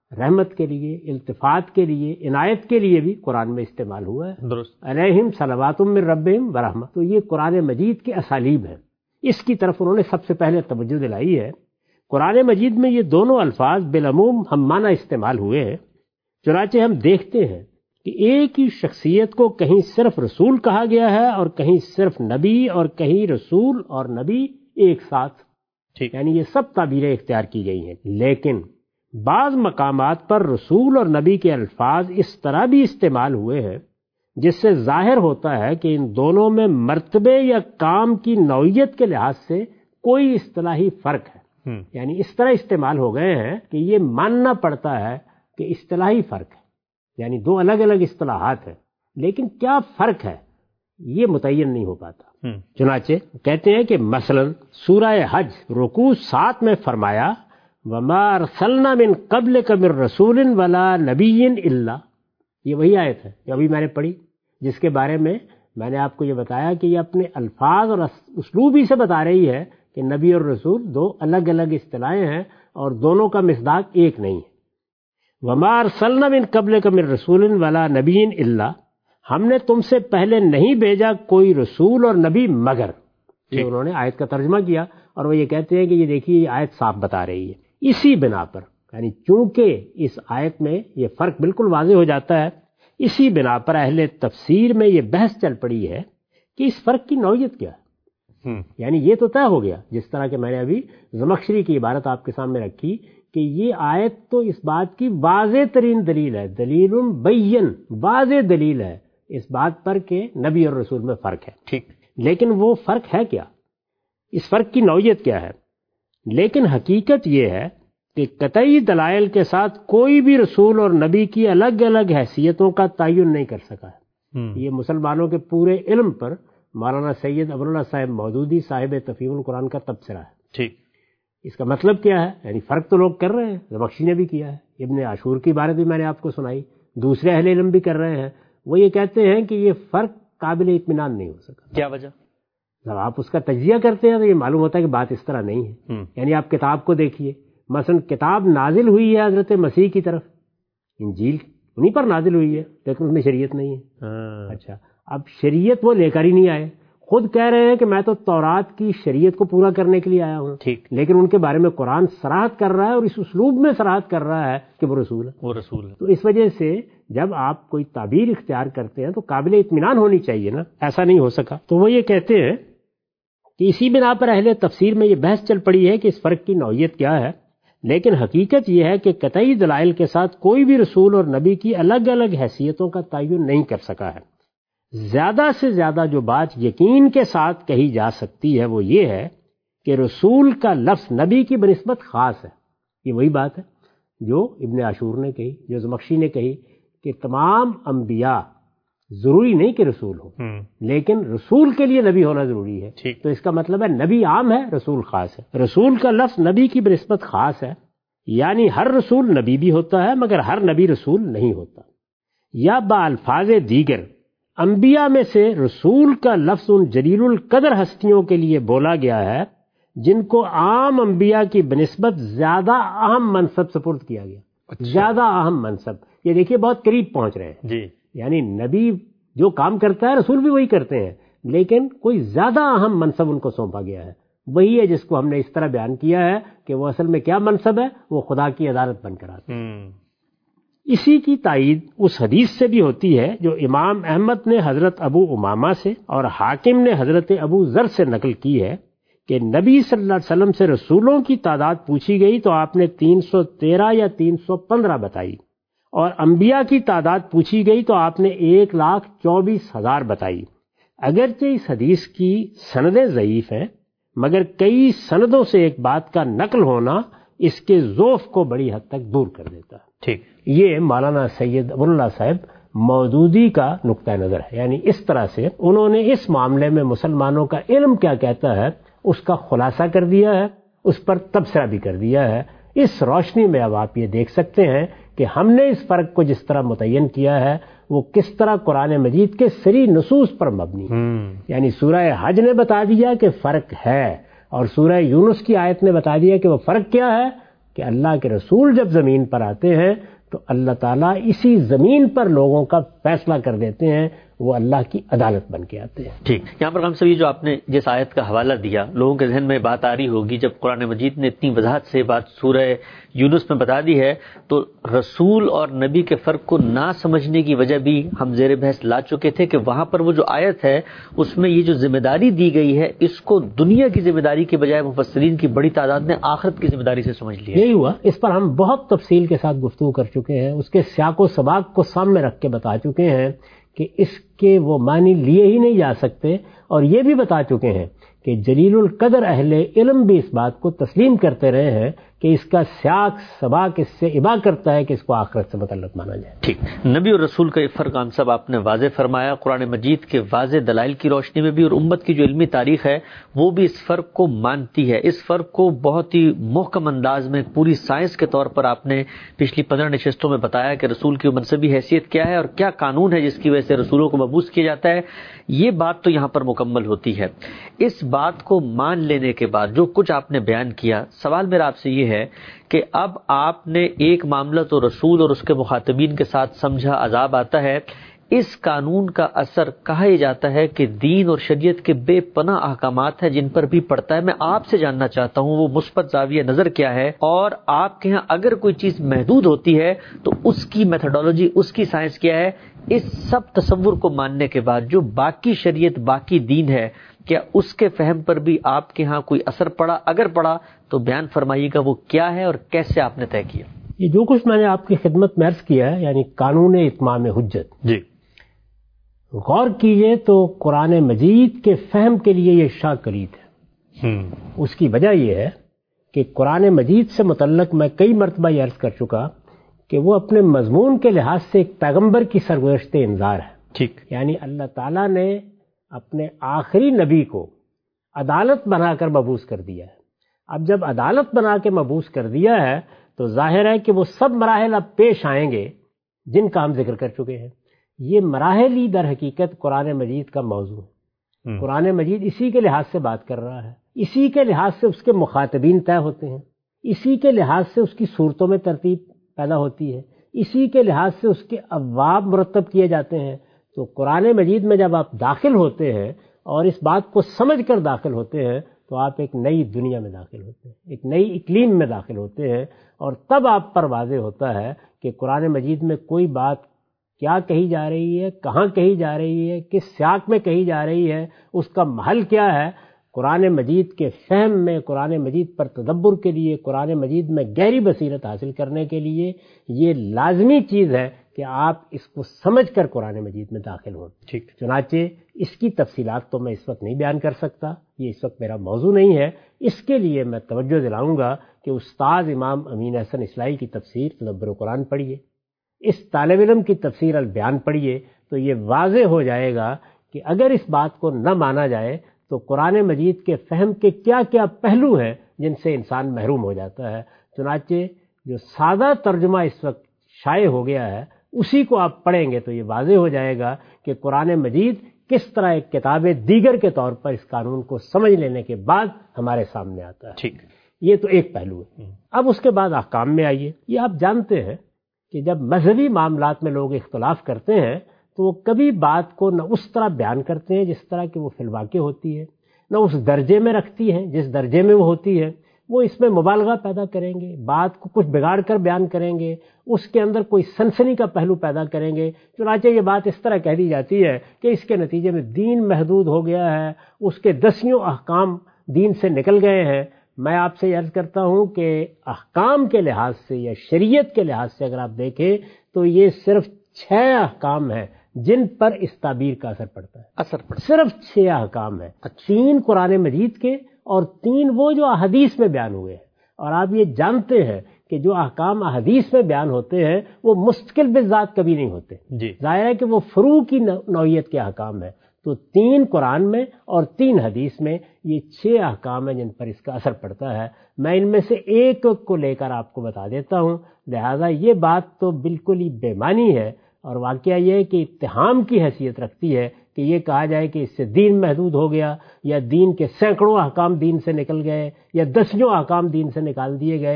رحمت کے لیے، التفات کے لیے، عنایت کے لیے بھی قرآن میں استعمال ہوا ہے. درست. علیہم صلوات من ربہم ورحمہ. تو یہ قرآن مجید کے اسالیب ہیں، اس کی طرف انہوں نے سب سے پہلے توجہ دلائی ہے. قرآن مجید میں یہ دونوں الفاظ بالعموم ہم معنی استعمال ہوئے ہیں. چنانچہ ہم دیکھتے ہیں کہ ایک ہی شخصیت کو کہیں صرف رسول کہا گیا ہے اور کہیں صرف نبی اور کہیں رسول اور نبی ایک ساتھ. ٹھیک. یعنی یہ سب تعبیریں اختیار کی گئی ہیں. لیکن بعض مقامات پر رسول اور نبی کے الفاظ اس طرح بھی استعمال ہوئے ہیں جس سے ظاہر ہوتا ہے کہ ان دونوں میں مرتبے یا کام کی نوعیت کے لحاظ سے کوئی اصطلاحی فرق ہے. یعنی اس طرح استعمال ہو گئے ہیں کہ یہ ماننا پڑتا ہے کہ اصطلاحی فرق ہے، یعنی دو الگ الگ اصطلاحات ہیں، لیکن کیا فرق ہے یہ متعین نہیں ہو پاتا. چنانچہ کہتے ہیں کہ مثلا سورہ حج رکوع 7 میں فرمایا وَمَا أَرْسَلْنَا مِن قَبْلِكَ مِن رَّسُولٍ وَلَا نَبِيٍّ إِلَّا. یہ وہی آیت ہے جو ابھی میں نے پڑھی، جس کے بارے میں نے آپ کو یہ بتایا کہ یہ اپنے الفاظ اور اسلوب ہی سے بتا رہی ہے کہ نبی اور رسول دو الگ الگ اصطلاحیں ہیں اور دونوں کا مصداق ایک نہیں ہے. وَمَا أَرْسَلْنَا مِن قَبْلِكَ مِن رَّسُولٍ وَلَا نَبِيٍّ إِلَّا. ہم نے تم سے پہلے نہیں بھیجا کوئی رسول اور نبی مگر. یہ انہوں نے آیت کا ترجمہ کیا اور وہ یہ کہتے ہیں کہ یہ دیکھیے یہ آیت صاف بتا رہی ہے. اسی بنا پر، یعنی چونکہ اس آیت میں یہ فرق بالکل واضح ہو جاتا ہے، اسی بنا پر اہل تفسیر میں یہ بحث چل پڑی ہے کہ اس فرق کی نوعیت کیا ہے. یعنی یہ تو طے ہو گیا، جس طرح کہ میں نے ابھی زمخشری کی عبارت آپ کے سامنے رکھی کہ یہ آیت تو اس بات کی واضح ترین دلیل ہے، دلیل بین، واضح دلیل ہے اس بات پر کہ نبی اور رسول میں فرق ہے. ٹھیک. لیکن وہ فرق ہے کیا، اس فرق کی نوعیت کیا ہے؟ لیکن حقیقت یہ ہے کہ قطعی دلائل کے ساتھ کوئی بھی رسول اور نبی کی الگ الگ حیثیتوں کا تعین نہیں کر سکا ہے. یہ مسلمانوں کے پورے علم پر مولانا سید ابواللہ صاحب مودودی صاحب تفہیم القرآن کا تبصرہ ہے. ٹھیک. اس کا مطلب کیا ہے؟ یعنی فرق تو لوگ کر رہے ہیں، زمخشری نے بھی کیا ہے، ابن عاشور کی عبارت بھی میں نے آپ کو سنائی، دوسرے اہل علم بھی کر رہے ہیں. وہ یہ کہتے ہیں کہ یہ فرق قابل اطمینان نہیں ہو سکا. کیا وجہ؟ جب آپ اس کا تجزیہ کرتے ہیں تو یہ معلوم ہوتا ہے کہ بات اس طرح نہیں ہے. یعنی آپ کتاب کو دیکھیے، مثلا کتاب نازل ہوئی ہے حضرت مسیح کی طرف، انجیل انہیں پر نازل ہوئی ہے، لیکن اس میں شریعت نہیں ہے. اچھا، اب شریعت وہ لے کر ہی نہیں آئے، خود کہہ رہے ہیں کہ میں تو تورات کی شریعت کو پورا کرنے کے لیے آیا ہوں. ٹھیک. لیکن ان کے بارے میں قرآن صراحت کر رہا ہے اور اس اسلوب میں صراحت کر رہا ہے کہ وہ رسول ہے. وہ رسول ہے. تو اس وجہ سے جب آپ کوئی تعبیر اختیار کرتے ہیں تو قابل اطمینان ہونی چاہیے نا، ایسا نہیں ہو سکا. تو وہ یہ کہتے ہیں کہ اسی بنا پر اہل تفسیر میں یہ بحث چل پڑی ہے کہ اس فرق کی نوعیت کیا ہے. لیکن حقیقت یہ ہے کہ قطعی دلائل کے ساتھ کوئی بھی رسول اور نبی کی الگ الگ حیثیتوں کا تعین نہیں کر سکا ہے. زیادہ سے زیادہ جو بات یقین کے ساتھ کہی جا سکتی ہے وہ یہ ہے کہ رسول کا لفظ نبی کی بنسبت خاص ہے. یہ وہی بات ہے جو ابن عاشور نے کہی، جو زمخشری نے کہی کہ تمام انبیاء ضروری نہیں کہ رسول ہو، لیکن رسول کے لیے نبی ہونا ضروری ہے. تو اس کا مطلب ہے نبی عام ہے، رسول خاص ہے. رسول کا لفظ نبی کی بنسبت خاص ہے، یعنی ہر رسول نبی بھی ہوتا ہے مگر ہر نبی رسول نہیں ہوتا. یا بالفاظ دیگر انبیاء میں سے رسول کا لفظ ان جلیل القدر ہستیوں کے لیے بولا گیا ہے جن کو عام انبیاء کی بنسبت زیادہ اہم منصب سپرد کیا گیا. زیادہ اہم منصب، یہ دیکھیے بہت قریب پہنچ رہے ہیں. جی. یعنی نبی جو کام کرتا ہے رسول بھی وہی کرتے ہیں، لیکن کوئی زیادہ اہم منصب ان کو سونپا گیا ہے. وہی ہے جس کو ہم نے اس طرح بیان کیا ہے کہ وہ اصل میں کیا منصب ہے، وہ خدا کی عدالت بن کر آتا ہے. اسی کی تائید اس حدیث سے بھی ہوتی ہے جو امام احمد نے حضرت ابو امامہ سے اور حاکم نے حضرت ابو ذر سے نقل کی ہے کہ نبی صلی اللہ علیہ وسلم سے رسولوں کی تعداد پوچھی گئی تو آپ نے 313 یا 315 بتائی، اور انبیاء کی تعداد پوچھی گئی تو آپ نے 1,24,000 بتائی. اگرچہ اس حدیث کی سندیں ضعیف ہیں مگر کئی سندوں سے ایک بات کا نقل ہونا اس کے ضعف کو بڑی حد تک دور کر دیتا ہے. ٹھیک. یہ مولانا سید ابواللہ صاحب مودودی کا نقطہ نظر ہے. یعنی اس طرح سے انہوں نے اس معاملے میں مسلمانوں کا علم کیا کہتا ہے اس کا خلاصہ کر دیا ہے، اس پر تبصرہ بھی کر دیا ہے. اس روشنی میں اب آپ یہ دیکھ سکتے ہیں کہ ہم نے اس فرق کو جس طرح متعین کیا ہے وہ کس طرح قرآن مجید کے صریح نصوص پر مبنی ہے. یعنی سورہ حج نے بتا دیا کہ فرق ہے اور سورہ یونس کی آیت نے بتا دیا کہ وہ فرق کیا ہے، کہ اللہ کے رسول جب زمین پر آتے ہیں تو اللہ تعالیٰ اسی زمین پر لوگوں کا فیصلہ کر دیتے ہیں، وہ اللہ کی عدالت بن کے آتے ہیں۔ ٹھیک، یہاں پر ہم سب یہ جو آپ نے جس آیت کا حوالہ دیا، لوگوں کے ذہن میں بات آ رہی ہوگی جب قرآن مجید نے اتنی وضاحت سے بات سورہ یونس میں بتا دی ہے، تو رسول اور نبی کے فرق کو نہ سمجھنے کی وجہ بھی ہم زیر بحث لا چکے تھے کہ وہاں پر وہ جو آیت ہے اس میں یہ جو ذمہ داری دی گئی ہے، اس کو دنیا کی ذمہ داری کے بجائے مفسرین کی بڑی تعداد نے آخرت کی ذمہ داری سے سمجھ لیا۔ یہی ہوا، اس پر ہم بہت تفصیل کے ساتھ گفتگو کر چکے ہیں، اس کے سیاق و سباق کو سامنے رکھ کے بتا چکے ہیں کہ اس کے وہ معنی لیے ہی نہیں جا سکتے، اور یہ بھی بتا چکے ہیں کہ جلیل القدر اہل علم بھی اس بات کو تسلیم کرتے رہے ہیں کہ اس کا سیاق سباق اس سے ابا کرتا ہے کہ اس کو آخرت سے متعلق مانا جائے۔ ٹھیک، نبی اور رسول کا یہ فرق ہم سب آپ نے واضح فرمایا، قرآن مجید کے واضح دلائل کی روشنی میں بھی، اور امت کی جو علمی تاریخ ہے وہ بھی اس فرق کو مانتی ہے۔ اس فرق کو بہت ہی محکم انداز میں پوری سائنس کے طور پر آپ نے پچھلی 15 نشستوں میں بتایا کہ رسول کی منصبی حیثیت کیا ہے اور کیا قانون ہے جس کی وجہ سے رسولوں کو مبعوث کیا جاتا ہے۔ یہ بات تو یہاں پر مکمل ہوتی ہے۔ اس بات کو مان لینے کے بعد جو کچھ آپ نے بیان کیا، سوال میرا آپ سے یہ ہے کہ اب آپ نے ایک معاملہ تو رسول اور اس کے مخاطبین کے ساتھ سمجھا، عذاب آتا ہے، اس قانون کا اثر کہا یہ جاتا ہے کہ دین اور شریعت کے بے پناہ احکامات ہیں جن پر بھی پڑتا ہے۔ میں آپ سے جاننا چاہتا ہوں وہ مثبت زاویہ نظر کیا ہے، اور آپ کے ہاں اگر کوئی چیز محدود ہوتی ہے تو اس کی میتھڈولوجی، اس کی سائنس کیا ہے؟ اس سب تصور کو ماننے کے بعد جو باقی شریعت، باقی دین ہے، کیا اس کے فہم پر بھی آپ کے ہاں کوئی اثر پڑا؟ اگر پڑا تو بیان فرمائیے گا وہ کیا ہے اور کیسے آپ نے طے کیا؟ یہ جو کچھ میں نے آپ کی خدمت میں عرض کیا ہے، یعنی قانون اتمام حجت، جی، غور کیجئے تو قرآن مجید کے فہم کے لیے یہ شاہ کلید ہے۔ اس کی وجہ یہ ہے کہ قرآن مجید سے متعلق میں کئی مرتبہ یہ عرض کر چکا کہ وہ اپنے مضمون کے لحاظ سے ایک پیغمبر کی سرگزشت انذار ہے۔ ٹھیک، یعنی اللہ تعالیٰ نے اپنے آخری نبی کو عدالت بنا کر مبعوث کر دیا ہے۔ اب جب عدالت بنا کے مبعوث کر دیا ہے تو ظاہر ہے کہ وہ سب مراحل اب پیش آئیں گے جن کا ہم ذکر کر چکے ہیں۔ یہ مراحل ہی در حقیقت قرآن مجید کا موضوع ہے۔ قرآن مجید اسی کے لحاظ سے بات کر رہا ہے، اسی کے لحاظ سے اس کے مخاطبین طے ہوتے ہیں، اسی کے لحاظ سے اس کی صورتوں میں ترتیب پیدا ہوتی ہے، اسی کے لحاظ سے اس کے ابواب مرتب کیے جاتے ہیں۔ تو قرآن مجید میں جب آپ داخل ہوتے ہیں اور اس بات کو سمجھ کر داخل ہوتے ہیں تو آپ ایک نئی دنیا میں داخل ہوتے ہیں، ایک نئی اقلیم میں داخل ہوتے ہیں، اور تب آپ پر واضح ہوتا ہے کہ قرآن مجید میں کوئی بات کیا کہی جا رہی ہے، کہاں کہی جا رہی ہے، کس سیاق میں کہی جا رہی ہے، اس کا محل کیا ہے۔ قرآن مجید کے فہم میں، قرآن مجید پر تدبر کے لیے، قرآن مجید میں گہری بصیرت حاصل کرنے کے لیے یہ لازمی چیز ہے کہ آپ اس کو سمجھ کر قرآن مجید میں داخل ہوں۔ ٹھیک، چنانچہ اس کی تفصیلات تو میں اس وقت نہیں بیان کر سکتا، یہ اس وقت میرا موضوع نہیں ہے۔ اس کے لیے میں توجہ دلاؤں گا کہ استاد امام امین احسن اصلاحی کی تفسیر تدبر قرآن پڑھیے، اس طالب علم کی تفسیر البیان پڑھیے، تو یہ واضح ہو جائے گا کہ اگر اس بات کو نہ مانا جائے تو قرآن مجید کے فہم کے کیا کیا پہلو ہیں جن سے انسان محروم ہو جاتا ہے۔ چنانچہ جو سادہ ترجمہ اس وقت شائع ہو گیا ہے اسی کو آپ پڑھیں گے تو یہ واضح ہو جائے گا کہ قرآن مجید کس طرح ایک کتاب دیگر کے طور پر اس قانون کو سمجھ لینے کے بعد ہمارے سامنے آتا ہے۔ ٹھیک، یہ تو ایک پہلو ہے۔ اب اس کے بعد احکام میں آئیے۔ یہ آپ جانتے ہیں کہ جب مذہبی معاملات میں لوگ اختلاف کرتے ہیں تو وہ کبھی بات کو نہ اس طرح بیان کرتے ہیں جس طرح کہ وہ فی الواقع ہوتی ہے، نہ اس درجے میں رکھتی ہیں جس درجے میں وہ ہوتی ہے۔ وہ اس میں مبالغہ پیدا کریں گے، بات کو کچھ بگاڑ کر بیان کریں گے، اس کے اندر کوئی سنسنی کا پہلو پیدا کریں گے۔ چنانچہ یہ بات اس طرح کہہ دی جاتی ہے کہ اس کے نتیجے میں دین محدود ہو گیا ہے، اس کے 10 احکام دین سے نکل گئے ہیں۔ میں آپ سے عرض کرتا ہوں کہ احکام کے لحاظ سے یا شریعت کے لحاظ سے اگر آپ دیکھیں تو یہ صرف 6 احکام ہیں جن پر اس تعبیر کا اثر پڑتا ہے۔ صرف 6 احکام ہیں، 3 قرآن مجید کے اور 3 وہ جو احادیث میں بیان ہوئے ہیں۔ اور آپ یہ جانتے ہیں کہ جو احکام احادیث میں بیان ہوتے ہیں وہ مستقل بذات کبھی نہیں ہوتے، ظاہر ہے کہ وہ فروع کی نوعیت کے احکام ہیں۔ تو 3 قرآن میں اور 3 حدیث میں یہ 6 احکام ہیں جن پر اس کا اثر پڑتا ہے۔ میں ان میں سے ایک کو لے کر آپ کو بتا دیتا ہوں، لہذا یہ بات تو بالکل ہی بے معنی ہے، اور واقعہ یہ ہے کہ اتہام کی حیثیت رکھتی ہے کہ یہ کہا جائے کہ اس سے دین محدود ہو گیا، یا دین کے سینکڑوں احکام دین سے نکل گئے، یا 10 احکام دین سے نکال دیے گئے۔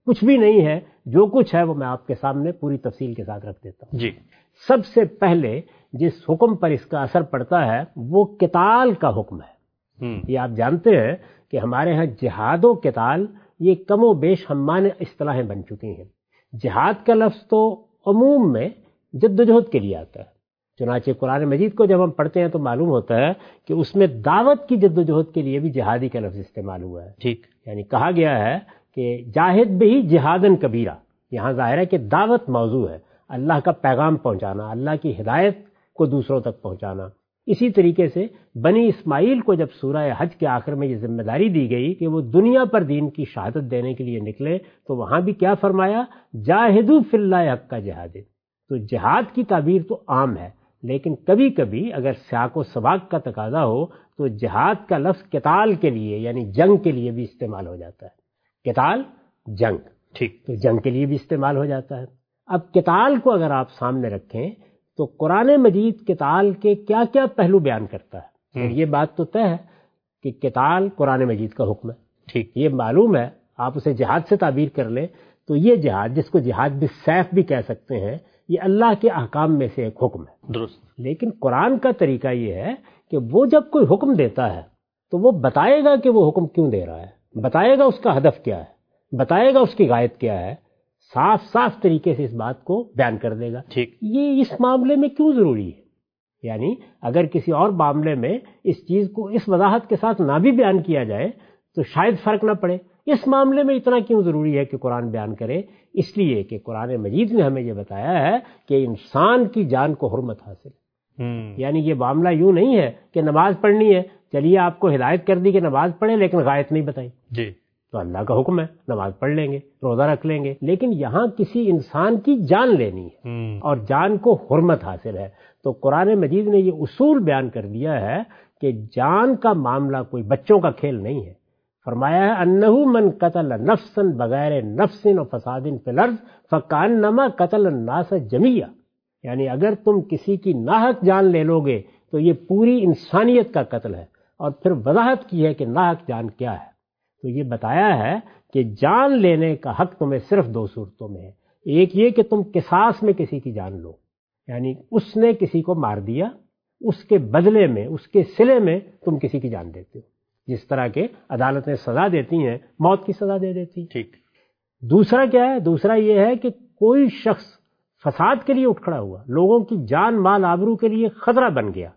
کچھ بھی نہیں ہے، جو کچھ ہے وہ میں آپ کے سامنے پوری تفصیل کے ساتھ رکھ دیتا ہوں۔ جی، سب سے پہلے جس حکم پر اس کا اثر پڑتا ہے وہ قتال کا حکم ہے۔ یہ آپ جانتے ہیں کہ ہمارے ہاں جہاد و قتال یہ کم و بیش ہمانہ اصطلاحیں بن چکی ہیں۔ جہاد کا لفظ تو عموم میں جد و جہد کے لیے آتا ہے، چنانچہ قرآن مجید کو جب ہم پڑھتے ہیں تو معلوم ہوتا ہے کہ اس میں دعوت کی جد و جہد کے لیے بھی جہادی کا لفظ استعمال ہوا ہے۔ ٹھیک، یعنی کہا گیا ہے کہ جاہد بہی جہادن کبیرہ، یہاں ظاہر ہے کہ دعوت موضوع ہے، اللہ کا پیغام پہنچانا، اللہ کی ہدایت کو دوسروں تک پہنچانا۔ اسی طریقے سے بنی اسماعیل کو جب سورہ حج کے آخر میں یہ ذمہ داری دی گئی کہ وہ دنیا پر دین کی شہادت دینے کے لیے نکلے، تو وہاں بھی کیا فرمایا؟ جاہدوا فی اللہ حق جہاد۔ تو جہاد کی تعبیر تو عام ہے، لیکن کبھی کبھی اگر سیاق و سباق کا تقاضا ہو تو جہاد کا لفظ قتال کے لیے یعنی جنگ کے لیے بھی استعمال ہو جاتا ہے۔ قتال جنگ، ٹھیک، تو جنگ کے لیے بھی استعمال ہو جاتا ہے۔ اب قتال کو اگر آپ سامنے رکھیں تو قرآن مجید قتال کے کیا کیا پہلو بیان کرتا ہے؟ یہ بات تو طے ہے کہ قتال قرآن مجید کا حکم ہے، ٹھیک، یہ معلوم ہے۔ آپ اسے جہاد سے تعبیر کر لیں تو یہ جہاد، جس کو جہاد بالسیف بھی کہہ سکتے ہیں، یہ اللہ کے احکام میں سے ایک حکم ہے۔ درست، لیکن قرآن کا طریقہ یہ ہے کہ وہ جب کوئی حکم دیتا ہے تو وہ بتائے گا کہ وہ حکم کیوں دے رہا ہے، بتائے گا اس کا ہدف کیا ہے، بتائے گا اس کی غایت کیا ہے، صاف صاف طریقے سے اس بات کو بیان کر دے گا۔ ٹھیک، یہ اس معاملے میں کیوں ضروری ہے؟ یعنی اگر کسی اور معاملے میں اس چیز کو اس وضاحت کے ساتھ نہ بھی بیان کیا جائے تو شاید فرق نہ پڑے، اس معاملے میں اتنا کیوں ضروری ہے کہ قرآن بیان کرے؟ اس لیے کہ قرآن مجید نے ہمیں یہ بتایا ہے کہ انسان کی جان کو حرمت حاصل ہے۔ یعنی یہ معاملہ یوں نہیں ہے کہ نماز پڑھنی ہے، چلیے آپ کو ہدایت کر دی کہ نماز پڑھیں لیکن غایت نہیں بتائی، جی، تو اللہ کا حکم ہے نماز پڑھ لیں گے، روزہ رکھ لیں گے، لیکن یہاں کسی انسان کی جان لینی ہے اور جان کو حرمت حاصل ہے۔ تو قرآن مجید نے یہ اصول بیان کر دیا ہے کہ جان کا معاملہ کوئی بچوں کا کھیل نہیں ہے۔ فرمایا ہے انہو من قتل نفسا بغیر نفس و فساد فی الارض فکانما قتل الناس جمیعا، یعنی اگر تم کسی کی ناحق جان لے لو گے تو یہ پوری انسانیت کا قتل ہے، اور پھر وضاحت کی ہے کہ ناحق جان کیا ہے۔ تو یہ بتایا ہے کہ جان لینے کا حق تمہیں صرف دو صورتوں میں ہے، ایک یہ کہ تم قصاص میں کسی کی جان لو، یعنی اس نے کسی کو مار دیا، اس کے بدلے میں، اس کے صلے میں تم کسی کی جان دیتے ہو، جس طرح کے عدالتیں سزا دیتی ہیں، موت کی سزا دے دیتی ہیں۔ ٹھیک، دوسرا کیا ہے؟ دوسرا یہ ہے کہ کوئی شخص فساد کے لیے اٹھ کھڑا ہوا، لوگوں کی جان مال آبرو کے لیے خطرہ بن گیا،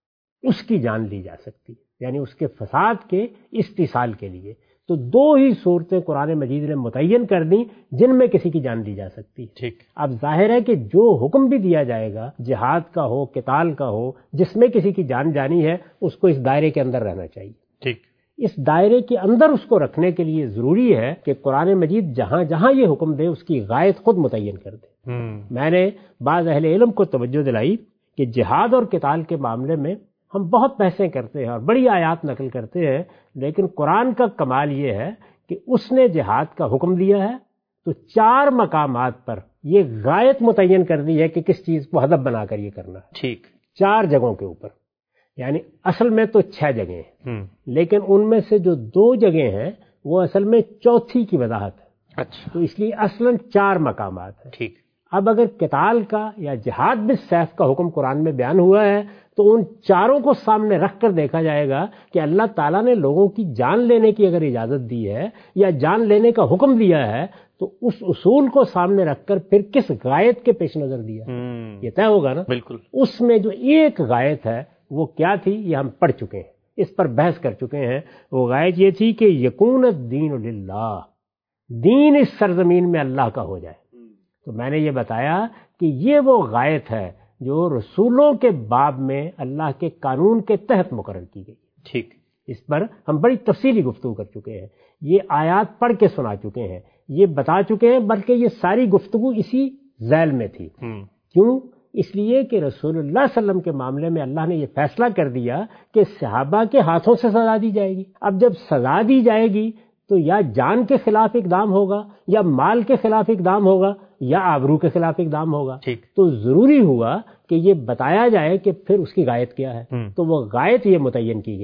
اس کی جان لی جا سکتی ہے، یعنی اس کے فساد کے استحصال کے لیے۔ تو دو ہی صورتیں قرآن مجید نے متعین کر دیں جن میں کسی کی جان لی جا سکتی ہے۔ ٹھیک، اب ظاہر ہے کہ جو حکم بھی دیا جائے گا، جہاد کا ہو، قتال کا ہو، جس میں کسی کی جان جانی ہے، اس کو اس دائرے کے اندر رہنا چاہیے۔ ٹھیک، اس دائرے کے اندر اس کو رکھنے کے لیے ضروری ہے کہ قرآن مجید جہاں جہاں یہ حکم دے اس کی غایت خود متعین کر دے۔ میں نے بعض اہل علم کو توجہ دلائی کہ جہاد اور قتال کے معاملے میں ہم بہت بحثیں کرتے ہیں اور بڑی آیات نقل کرتے ہیں، لیکن قرآن کا کمال یہ ہے کہ اس نے جہاد کا حکم دیا ہے تو 4 مقامات پر یہ غایت متعین کر دی ہے کہ کس چیز کو ہدف بنا کر یہ کرنا ہے۔ ٹھیک، 4 جگہوں کے اوپر، یعنی اصل میں تو 6 جگہیں ہیں، لیکن ان میں سے جو 2 جگہیں ہیں وہ اصل میں چوتھی کی وضاحت ہے۔ اچھا، تو اس لیے اصلاً 4 مقامات ہیں۔ ٹھیک، اب اگر قتال کا یا جہاد بالسیف کا حکم قرآن میں بیان ہوا ہے تو ان 4 کو سامنے رکھ کر دیکھا جائے گا کہ اللہ تعالیٰ نے لوگوں کی جان لینے کی اگر اجازت دی ہے یا جان لینے کا حکم دیا ہے تو اس اصول کو سامنے رکھ کر پھر کس غایت کے پیش نظر دیا، یہ طے ہوگا نا۔ بالکل، اس میں جو ایک غایت ہے وہ کیا تھی یہ ہم پڑھ چکے ہیں، اس پر بحث کر چکے ہیں۔ وہ غایت یہ تھی کہ یکون الدین للہ، دین اس سرزمین میں اللہ کا ہو جائے۔ تو میں نے یہ بتایا کہ یہ وہ غایت ہے جو رسولوں کے باب میں اللہ کے قانون کے تحت مقرر کی گئی۔ ٹھیک، اس پر ہم بڑی تفصیلی گفتگو کر چکے ہیں، یہ آیات پڑھ کے سنا چکے ہیں، یہ بتا چکے ہیں، بلکہ یہ ساری گفتگو اسی ذیل میں تھی۔ کیوں؟ اس لیے کہ رسول اللہ صلی اللہ علیہ وسلم کے معاملے میں اللہ نے یہ فیصلہ کر دیا کہ صحابہ کے ہاتھوں سے سزا دی جائے گی۔ اب جب سزا دی جائے گی تو یا جان کے خلاف اقدام ہوگا، یا مال کے خلاف اقدام ہوگا، یا آبرو کے خلاف اقدام ہوگا۔ تو ضروری ہوا کہ یہ بتایا جائے کہ پھر اس کی غایت کیا ہے۔ تو وہ غایت یہ متعین کی گئی۔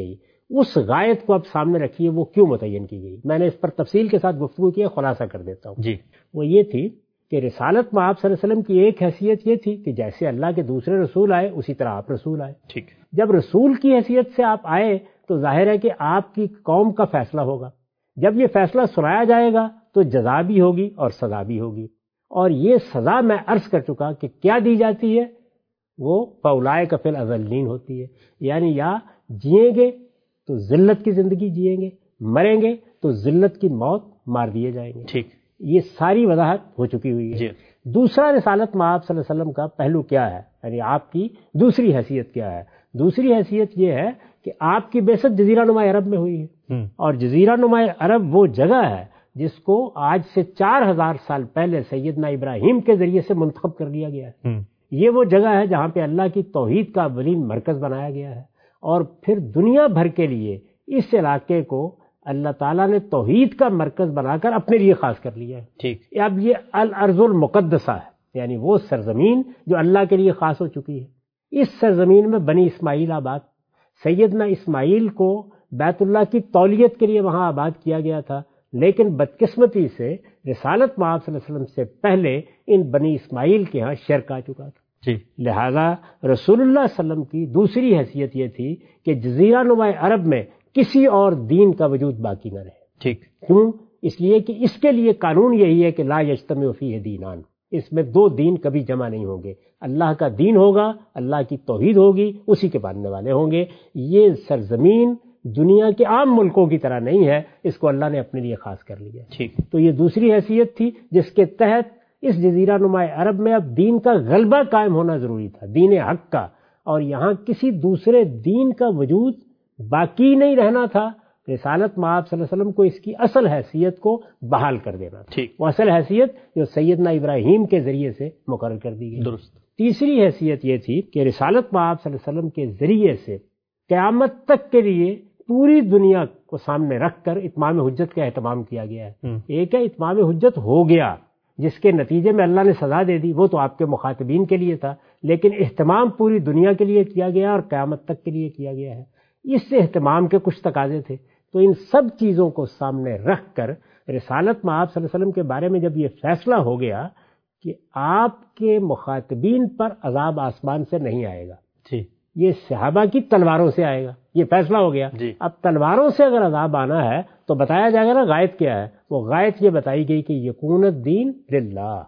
اس غایت کو اب سامنے رکھیے وہ کیوں متعین کی گئی. میں نے اس پر تفصیل کے ساتھ گفتگو کی، خلاصہ کر دیتا ہوں. جی. وہ یہ تھی کہ رسالت میں آپ صلی اللہ علیہ وسلم کی ایک حیثیت یہ تھی کہ جیسے اللہ کے دوسرے رسول آئے اسی طرح آپ رسول آئے. ٹھیک. جب رسول کی حیثیت سے آپ آئے تو ظاہر ہے کہ آپ کی قوم کا فیصلہ ہوگا. جب یہ فیصلہ سنایا جائے گا تو جزا بھی ہوگی اور سزا بھی ہوگی. اور یہ سزا میں عرض کر چکا کہ کیا دی جاتی ہے، وہ فَأُولَٰئِکَ فِی الْأَذَلِّینَ ہوتی ہے. یعنی یا جئیں گے تو ذلت کی زندگی جئیں گے، مریں گے تو ذلت کی موت مار دیے جائیں گے. ٹھیک. یہ ساری وضاحت ہو چکی ہوئی ہے. جی. دوسرا رسالت میں آپ صلی اللہ علیہ وسلم کا پہلو کیا ہے، یعنی آپ کی دوسری حیثیت کیا ہے. دوسری حیثیت یہ ہے کہ آپ کی بعثت جزیرہ نما عرب میں ہوئی ہے. اور جزیرہ نما عرب وہ جگہ ہے جس کو آج سے 4000 سال پہلے سیدنا ابراہیم کے ذریعے سے منتخب کر لیا گیا ہے. یہ وہ جگہ ہے جہاں پہ اللہ کی توحید کا اولین مرکز بنایا گیا ہے، اور پھر دنیا بھر کے لیے اس علاقے کو اللہ تعالیٰ نے توحید کا مرکز بنا کر اپنے لیے خاص کر لیا ہے. ٹھیک. اب یہ الارض المقدسہ ہے، یعنی وہ سرزمین جو اللہ کے لیے خاص ہو چکی ہے. اس سرزمین میں بنی اسماعیل آباد، سیدنا اسماعیل کو بیت اللہ کی تولیت کے لیے وہاں آباد کیا گیا تھا، لیکن بدقسمتی سے رسالت میں آپ صلی اللہ علیہ وسلم سے پہلے ان بنی اسماعیل کے ہاں شرک آ چکا تھا. جی. لہذا رسول اللہ صلی اللہ علیہ وسلم کی دوسری حیثیت یہ تھی کہ جزیرہ نما عرب میں کسی اور دین کا وجود باقی نہ رہے. ٹھیک. کیوں؟ اس لیے کہ اس کے لیے قانون یہی ہے کہ لا یجتمع فیہ دینان، اس میں دو دین کبھی جمع نہیں ہوں گے. اللہ کا دین ہوگا، اللہ کی توحید ہوگی، اسی کے ماننے والے ہوں گے. یہ سرزمین دنیا کے عام ملکوں کی طرح نہیں ہے، اس کو اللہ نے اپنے لیے خاص کر لیا. ٹھیک. تو یہ دوسری حیثیت تھی جس کے تحت اس جزیرہ نما عرب میں اب دین کا غلبہ قائم ہونا ضروری تھا، دین حق کا، اور یہاں کسی دوسرے دین کا وجود باقی نہیں رہنا تھا. رسالت میں آپ صلی اللہ علیہ وسلم کو اس کی اصل حیثیت کو بحال کر دینا تھا. ٹھیک. وہ اصل حیثیت جو سیدنا ابراہیم کے ذریعے سے مقرر کر دی گئی. درست. تیسری حیثیت یہ تھی کہ رسالت میں آپ صلی اللہ علیہ وسلم کے ذریعے سے قیامت تک کے لیے پوری دنیا کو سامنے رکھ کر اتمام حجت کا اہتمام کیا گیا ہے. ایک ہے اتمام حجت ہو گیا جس کے نتیجے میں اللہ نے سزا دے دی، وہ تو آپ کے مخاطبین کے لیے تھا، لیکن اہتمام پوری دنیا کے لیے کیا گیا اور قیامت تک کے لیے کیا گیا ہے. اس اہتمام کے کچھ تقاضے تھے. تو ان سب چیزوں کو سامنے رکھ کر رسالت میں آپ صلی اللہ علیہ وسلم کے بارے میں جب یہ فیصلہ ہو گیا کہ آپ کے مخاطبین پر عذاب آسمان سے نہیں آئے گا، جی، یہ صحابہ کی تلواروں سے آئے گا، یہ فیصلہ ہو گیا. جی. اب تلواروں سے اگر عذاب آنا ہے تو بتایا جائے گا نا غایت کیا ہے. وہ غایت یہ بتائی گئی کہ یکون الدین للہ،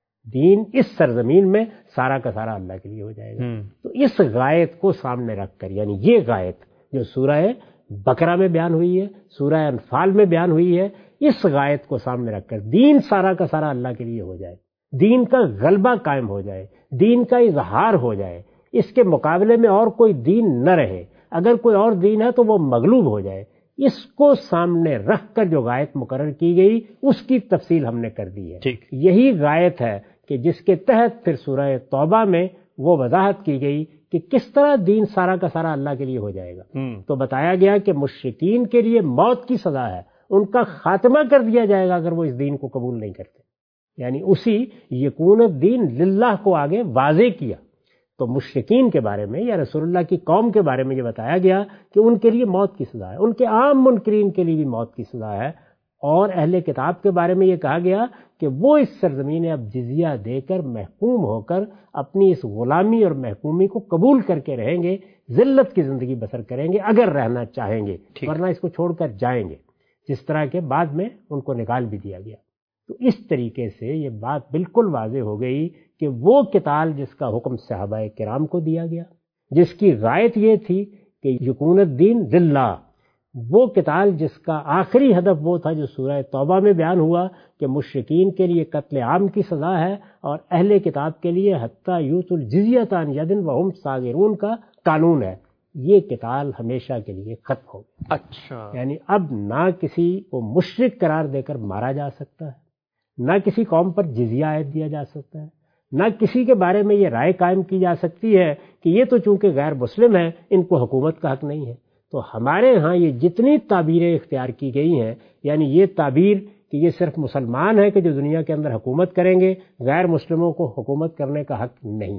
دین اس سرزمین میں سارا کا سارا اللہ کے لیے ہو جائے گا. تو اس غایت کو سامنے رکھ کر، یعنی یہ غایت جو سورہ بقرہ میں بیان ہوئی ہے، سورہ انفال میں بیان ہوئی ہے، اس غایت کو سامنے رکھ کر دین سارا کا سارا اللہ کے لیے ہو جائے، دین کا غلبہ قائم ہو جائے، دین کا اظہار ہو جائے، اس کے مقابلے میں اور کوئی دین نہ رہے، اگر کوئی اور دین ہے تو وہ مغلوب ہو جائے. اس کو سامنے رکھ کر جو غایت مقرر کی گئی اس کی تفصیل ہم نے کر دی ہے. ٹھیک. یہی غایت ہے کہ جس کے تحت پھر سورہ توبہ میں وہ وضاحت کی گئی کہ کس طرح دین سارا کا سارا اللہ کے لیے ہو جائے گا. تو بتایا گیا کہ مشرکین کے لیے موت کی سزا ہے، ان کا خاتمہ کر دیا جائے گا اگر وہ اس دین کو قبول نہیں کرتے. یعنی اسی یکون الدین للہ کو آگے واضح کیا. تو مشرکین کے بارے میں یا رسول اللہ کی قوم کے بارے میں یہ بتایا گیا کہ ان کے لیے موت کی سزا ہے، ان کے عام منکرین کے لیے بھی موت کی سزا ہے. اور اہل کتاب کے بارے میں یہ کہا گیا کہ وہ اس سرزمین اب جزیہ دے کر محکوم ہو کر اپنی اس غلامی اور محکومی کو قبول کر کے رہیں گے، ذلت کی زندگی بسر کریں گے اگر رہنا چاہیں گے، ورنہ اس کو چھوڑ کر جائیں گے، جس طرح کے بعد میں ان کو نکال بھی دیا گیا. تو اس طریقے سے یہ بات بالکل واضح ہو گئی کہ وہ قتال جس کا حکم صحابہ کرام کو دیا گیا، جس کی غایت یہ تھی کہ یکون الدین للہ، وہ قتال جس کا آخری ہدف وہ تھا جو سورہ توبہ میں بیان ہوا کہ مشرکین کے لیے قتل عام کی سزا ہے اور اہل کتاب کے لیے حتیٰ یؤتوا الجزیۃ عن ید وہم صاغرون کا قانون ہے. یہ قتال ہمیشہ کے لیے ختم ہو گیا. اچھا. یعنی اب نہ کسی کو مشرک قرار دے کر مارا جا سکتا ہے، نہ کسی قوم پر جزیہ عائد دیا جا سکتا ہے، نہ کسی کے بارے میں یہ رائے قائم کی جا سکتی ہے کہ یہ تو چونکہ غیر مسلم ہیں ان کو حکومت کا حق نہیں ہے. تو ہمارے ہاں یہ جتنی تعبیریں اختیار کی گئی ہیں، یعنی یہ تعبیر کہ یہ صرف مسلمان ہے کہ جو دنیا کے اندر حکومت کریں گے، غیر مسلموں کو حکومت کرنے کا حق نہیں ہے.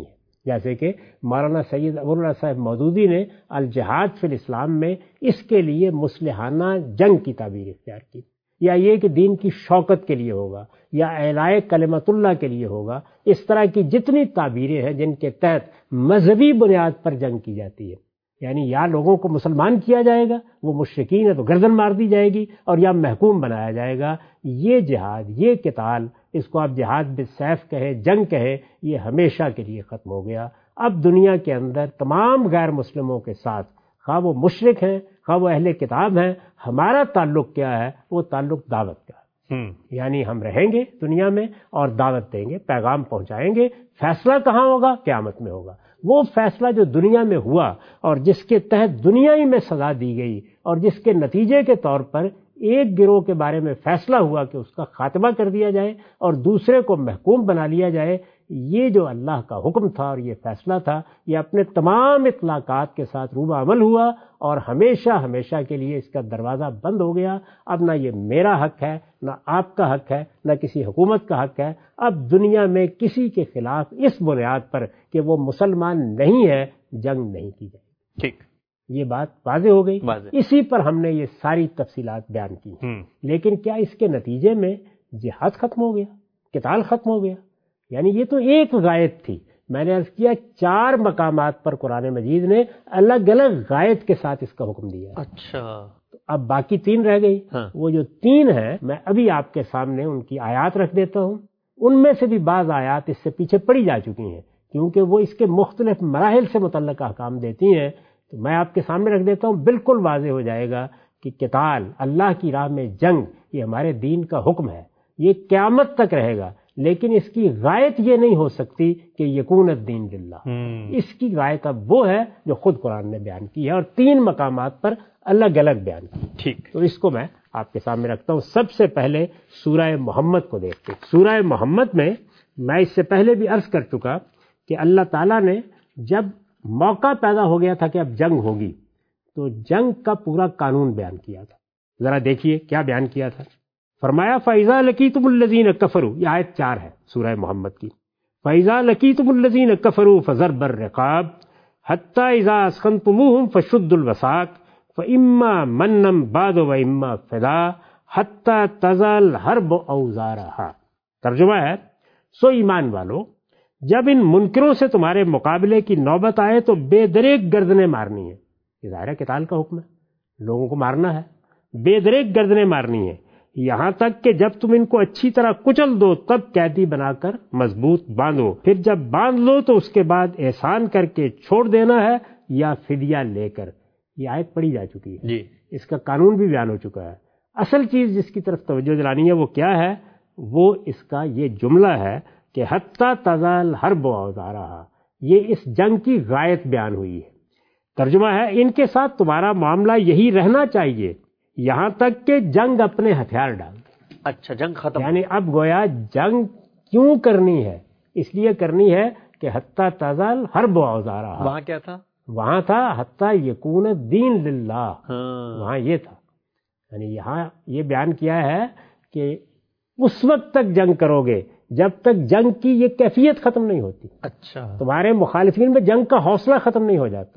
جیسے کہ مولانا سید ابو اللہ صاحب مودودی نے الجہاد فی الاسلام میں اس کے لیے مصلحانہ جنگ کی تعبیر اختیار کی، یا یہ کہ دین کی شوکت کے لیے ہوگا، یا اعلاء کلمت اللہ کے لیے ہوگا. اس طرح کی جتنی تعبیریں ہیں جن کے تحت مذہبی بنیاد پر جنگ کی جاتی ہے، یعنی یا لوگوں کو مسلمان کیا جائے گا، وہ مشرکین ہے تو گردن مار دی جائے گی، اور یا محکوم بنایا جائے گا. یہ جہاد، یہ قتال، اس کو آپ جہاد بالسیف کہے، جنگ کہے، یہ ہمیشہ کے لیے ختم ہو گیا. اب دنیا کے اندر تمام غیر مسلموں کے ساتھ، خواہ وہ مشرک ہیں خواہ وہ اہل کتاب ہیں، ہمارا تعلق کیا ہے؟ وہ تعلق دعوت کا ہے. یعنی ہم رہیں گے دنیا میں اور دعوت دیں گے، پیغام پہنچائیں گے. فیصلہ کہاں ہوگا؟ قیامت میں ہوگا. وہ فیصلہ جو دنیا میں ہوا اور جس کے تحت دنیا ہی میں سزا دی گئی، اور جس کے نتیجے کے طور پر ایک گروہ کے بارے میں فیصلہ ہوا کہ اس کا خاتمہ کر دیا جائے اور دوسرے کو محکوم بنا لیا جائے، یہ جو اللہ کا حکم تھا اور یہ فیصلہ تھا، یہ اپنے تمام اطلاقات کے ساتھ روبہ عمل ہوا اور ہمیشہ ہمیشہ کے لیے اس کا دروازہ بند ہو گیا. اب نہ یہ میرا حق ہے، نہ آپ کا حق ہے، نہ کسی حکومت کا حق ہے. اب دنیا میں کسی کے خلاف اس بنیاد پر کہ وہ مسلمان نہیں ہے جنگ نہیں کی جائے. ٹھیک، یہ بات واضح ہو گئی. اسی پر ہم نے یہ ساری تفصیلات بیان کی. لیکن کیا اس کے نتیجے میں جہاد ختم ہو گیا، قتال ختم ہو گیا؟ یعنی یہ تو ایک غایت تھی. میں نے عرض کیا 4 مقامات پر قرآن مجید نے الگ الگ غایت کے ساتھ اس کا حکم دیا. اچھا، اب باقی 3 رہ گئی. وہ جو 3 ہیں میں ابھی آپ کے سامنے ان کی آیات رکھ دیتا ہوں. ان میں سے بھی بعض آیات اس سے پیچھے پڑی جا چکی ہیں کیونکہ وہ اس کے مختلف مراحل سے متعلق احکام دیتی ہیں. تو میں آپ کے سامنے رکھ دیتا ہوں، بالکل واضح ہو جائے گا کہ قتال، اللہ کی راہ میں جنگ، یہ ہمارے دین کا حکم ہے. یہ قیامت تک رہے گا، لیکن اس کی غایت یہ نہیں ہو سکتی کہ یکون الدین للہ. اس کی غایت اب وہ ہے جو خود قرآن نے بیان کی ہے اور 3 مقامات پر الگ الگ بیان کی. ٹھیک، تو اس کو میں آپ کے سامنے رکھتا ہوں. سب سے پہلے سورہ محمد کو دیکھتے ہیں. سورہ محمد میں میں اس سے پہلے بھی عرض کر چکا کہ اللہ تعالیٰ نے جب موقع پیدا ہو گیا تھا کہ اب جنگ ہوگی تو جنگ کا پورا قانون بیان کیا تھا. ذرا دیکھیے کیا بیان کیا تھا. فرمایا فَإِذَا لَقِيتُمُ الَّذِينَ كَفَرُوا، یہ آیت 4 ہے سورہ محمد کی. فَإِذَا لَقِيتُمُ الَّذِينَ كَفَرُوا فَضَرْبَ الرِّقَابِ حَتَّى إِذَا أَثْخَنْتُمُوهُمْ فَشُدُّوا الْوَثَاقَ فَإِمَّا مَنًّا بَعْدُ وَإِمَّا فِدَاءً حَتَّى تَضَعَ الْحَرْبُ أَوْزَارَهَا. ترجمہ ہے، سو ایمان والو، جب ان منکروں سے تمہارے مقابلے کی نوبت آئے تو بے دریغ گردنیں مارنی ہے. یہ ظاہر قتال کا حکم ہے، لوگوں کو مارنا ہے، بے دریغ گردنیں مارنی ہے، یہاں تک کہ جب تم ان کو اچھی طرح کچل دو تب قیدی بنا کر مضبوط باندھو. پھر جب باندھ لو تو اس کے بعد احسان کر کے چھوڑ دینا ہے یا فدیہ لے کر. یہ آیت پڑھی جا چکی ہے جی، اس کا قانون بھی بیان ہو چکا ہے. اصل چیز جس کی طرف توجہ دلانی ہے وہ کیا ہے؟ وہ اس کا یہ جملہ ہے کہ حتیٰ تضع الحرب اوزارہا. یہ اس جنگ کی غایت بیان ہوئی ہے. ترجمہ ہے، ان کے ساتھ تمہارا معاملہ یہی رہنا چاہیے یہاں تک کہ جنگ اپنے ہتھیار ڈال دے. اچھا، جنگ ختم. یعنی اب گویا جنگ کیوں کرنی ہے؟ اس لیے کرنی ہے کہ حتیٰ تضع الحرب اوزارہا. وہاں کیا تھا؟ وہاں تھا حتیٰ یکون الدین للہ. وہاں یہ تھا، یعنی یہاں یہ بیان کیا ہے کہ اس وقت تک جنگ کرو گے جب تک جنگ کی یہ کیفیت ختم نہیں ہوتی. اچھا، تمہارے مخالفین میں جنگ کا حوصلہ ختم نہیں ہو جاتا،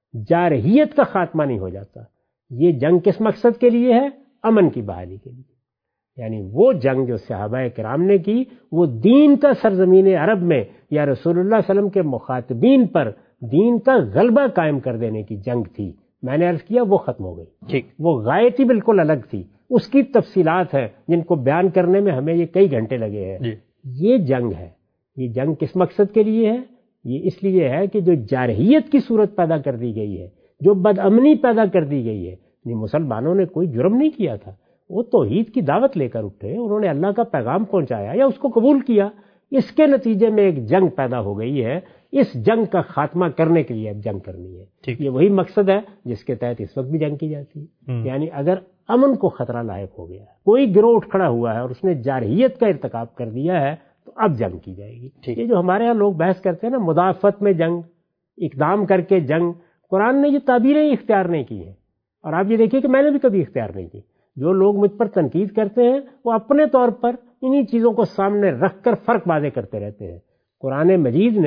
جارحیت کا خاتمہ نہیں ہو جاتا. یہ جنگ کس مقصد کے لیے ہے؟ امن کی بحالی کے لیے. یعنی وہ جنگ جو صحابہ کرام نے کی وہ دین کا سرزمین عرب میں یا رسول اللہ صلی اللہ علیہ وسلم کے مخاطبین پر دین کا غلبہ قائم کر دینے کی جنگ تھی. میں نے عرض کیا وہ ختم ہو گئی. ٹھیک، وہ غایت ہی بالکل الگ تھی. اس کی تفصیلات ہیں جن کو بیان کرنے میں ہمیں یہ کئی گھنٹے لگے ہیں. یہ جنگ ہے. یہ جنگ کس مقصد کے لیے ہے؟ یہ اس لیے ہے کہ جو جارحیت کی صورت پیدا کر دی گئی ہے، جو بدامنی پیدا کر دی گئی ہے. مسلمانوں نے کوئی جرم نہیں کیا تھا، وہ توحید کی دعوت لے کر اٹھے، انہوں نے اللہ کا پیغام پہنچایا یا اس کو قبول کیا. اس کے نتیجے میں ایک جنگ پیدا ہو گئی ہے. اس جنگ کا خاتمہ کرنے کے لیے اب جنگ کرنی ہے. یہ وہی مقصد ہے جس کے تحت اس وقت بھی جنگ کی جاتی ہے. یعنی اگر امن کو خطرہ لاحق ہو گیا، کوئی گروہ اٹھ کھڑا ہوا ہے اور اس نے جارحیت کا ارتکاب کر دیا ہے تو اب جنگ کی جائے گی. یہ جو ہمارے ہاں لوگ بحث کرتے ہیں نا مدافعت میں جنگ، اقدام کر کے جنگ، قرآن نے یہ تعبیریں اختیار نہیں کی ہیں. اور آپ یہ دیکھیے کہ میں نے بھی کبھی اختیار نہیں کی. جو لوگ مجھ پر تنقید کرتے ہیں وہ اپنے طور پر انہی چیزوں کو سامنے رکھ کر فرق واضح کرتے رہتے ہیں. قرآن مجید نے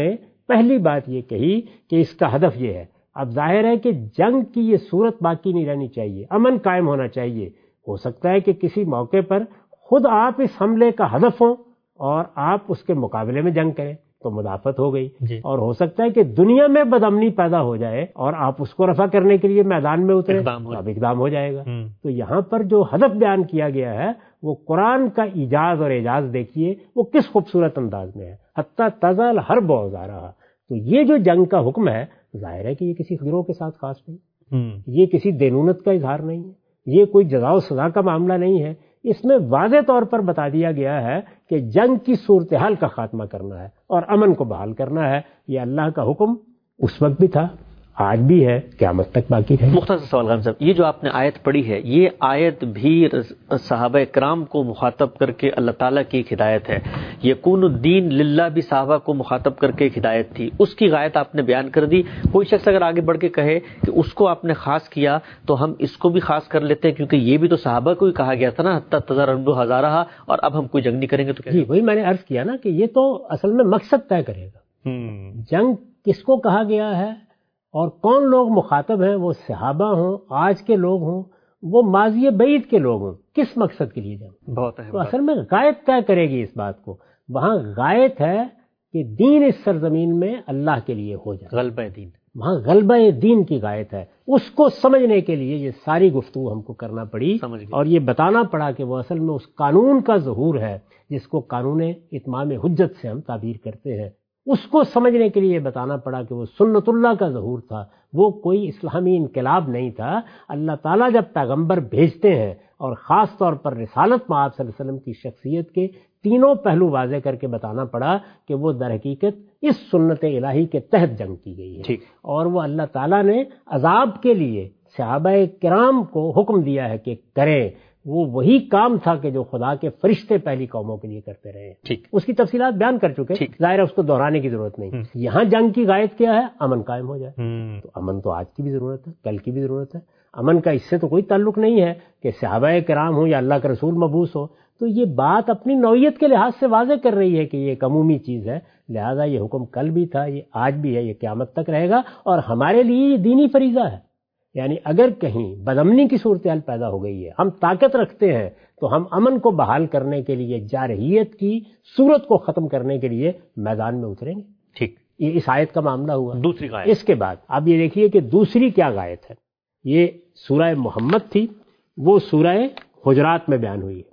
پہلی بات یہ کہی کہ اس کا ہدف یہ ہے. اب ظاہر ہے کہ جنگ کی یہ صورت باقی نہیں رہنی چاہیے، امن قائم ہونا چاہیے. ہو سکتا ہے کہ کسی موقع پر خود آپ اس حملے کا ہدف ہوں اور آپ اس کے مقابلے میں جنگ کریں تو مدافعت ہو گئی جی. اور ہو سکتا ہے کہ دنیا میں بدامنی پیدا ہو جائے اور آپ اس کو رفع کرنے کے لیے میدان میں اترے، اب اقدام ہو جائے گا. تو یہاں پر جو ہدف بیان کیا گیا ہے وہ قرآن کا ایجاز اور اعجاز دیکھیے وہ کس خوبصورت انداز میں ہے. حتی تضع الحرب اوزارہا. تو یہ جو جنگ کا حکم ہے ظاہر ہے کہ یہ کسی گروہ کے ساتھ خاص نہیں، یہ کسی دینونت کا اظہار نہیں ہے، یہ کوئی جزا و سزا کا معاملہ نہیں ہے. اس میں واضح طور پر بتا دیا گیا ہے کہ جنگ کی صورتحال کا خاتمہ کرنا ہے اور امن کو بحال کرنا ہے. یہ اللہ کا حکم اس وقت بھی تھا، آج بھی ہے، قیامت تک باقی رہے. مختصر سوال غام صاحب، یہ جو آپ نے آیت پڑھی ہے یہ آیت بھی صحابہ کرام کو مخاطب کر کے اللہ تعالیٰ کی ایک ہدایت ہے. یکون الدین للہ بھی صحابہ کو مخاطب کر کے ایک ہدایت تھی، اس کی غایت آپ نے بیان کر دی. کوئی شخص اگر آگے بڑھ کے کہے کہ اس کو آپ نے خاص کیا تو ہم اس کو بھی خاص کر لیتے ہیں کیونکہ یہ بھی تو صحابہ کو ہی کہا گیا تھا نا، حتی تضع الحرب اوزارہا، اور اب ہم کوئی جنگ نہیں کریں گے. تو جی وہی میں نے عرض کیا نا کہ یہ تو اصل میں مقصد طے کرے گا. جنگ کس کو کہا گیا ہے اور کون لوگ مخاطب ہیں، وہ صحابہ ہوں، آج کے لوگ ہوں، وہ ماضی بعید کے لوگ ہوں، کس مقصد کے لیے جنگ. بہت اہم. تو اصل میں غایت طے کرے گی اس بات کو. وہاں غایت ہے کہ دین اس سرزمین میں اللہ کے لیے ہو جائے، غلبہ دین، وہاں غلبہ دین کی غایت ہے. اس کو سمجھنے کے لیے یہ ساری گفتگو ہم کو کرنا پڑی اور یہ بتانا پڑا کہ وہ اصل میں اس قانون کا ظہور ہے جس کو قانون اتمام حجت سے ہم تعبیر کرتے ہیں. اس کو سمجھنے کے لیے بتانا پڑا کہ وہ سنت اللہ کا ظہور تھا، وہ کوئی اسلامی انقلاب نہیں تھا. اللہ تعالیٰ جب پیغمبر بھیجتے ہیں اور خاص طور پر رسالت میں آپ صلی اللہ علیہ وسلم کی شخصیت کے تینوں پہلو واضح کر کے بتانا پڑا کہ وہ در حقیقت اس سنت الہی کے تحت جنگ کی گئی ہے. اور وہ اللہ تعالیٰ نے عذاب کے لیے صحابہ کرام کو حکم دیا ہے کہ کریں. وہ وہی کام تھا کہ جو خدا کے فرشتے پہلی قوموں کے لیے کرتے رہے. اس کی تفصیلات بیان کر چکے، ظاہر ہے اس کو دہرانے کی ضرورت نہیں. یہاں جنگ کی غایت کیا ہے؟ امن قائم ہو جائے. تو امن تو آج کی بھی ضرورت ہے، کل کی بھی ضرورت ہے. امن کا اس سے تو کوئی تعلق نہیں ہے کہ صحابہ کرام ہوں یا اللہ کا رسول مبعوث ہو. تو یہ بات اپنی نوعیت کے لحاظ سے واضح کر رہی ہے کہ یہ ایک عمومی چیز ہے، لہذا یہ حکم کل بھی تھا، یہ آج بھی ہے، یہ قیامت تک رہے گا. اور ہمارے لیے یہ دینی فریضہ ہے. یعنی اگر کہیں بدامنی کی صورتحال پیدا ہو گئی ہے، ہم طاقت رکھتے ہیں تو ہم امن کو بحال کرنے کے لیے، جارحیت کی صورت کو ختم کرنے کے لیے میدان میں اتریں گے. یہ اس آیت کا معاملہ ہوا. دوسری غایت اس کے بعد اب یہ دیکھیے کہ دوسری کیا غایت ہے. یہ سورہ محمد تھی، وہ سورہ حجرات میں بیان ہوئی ہے.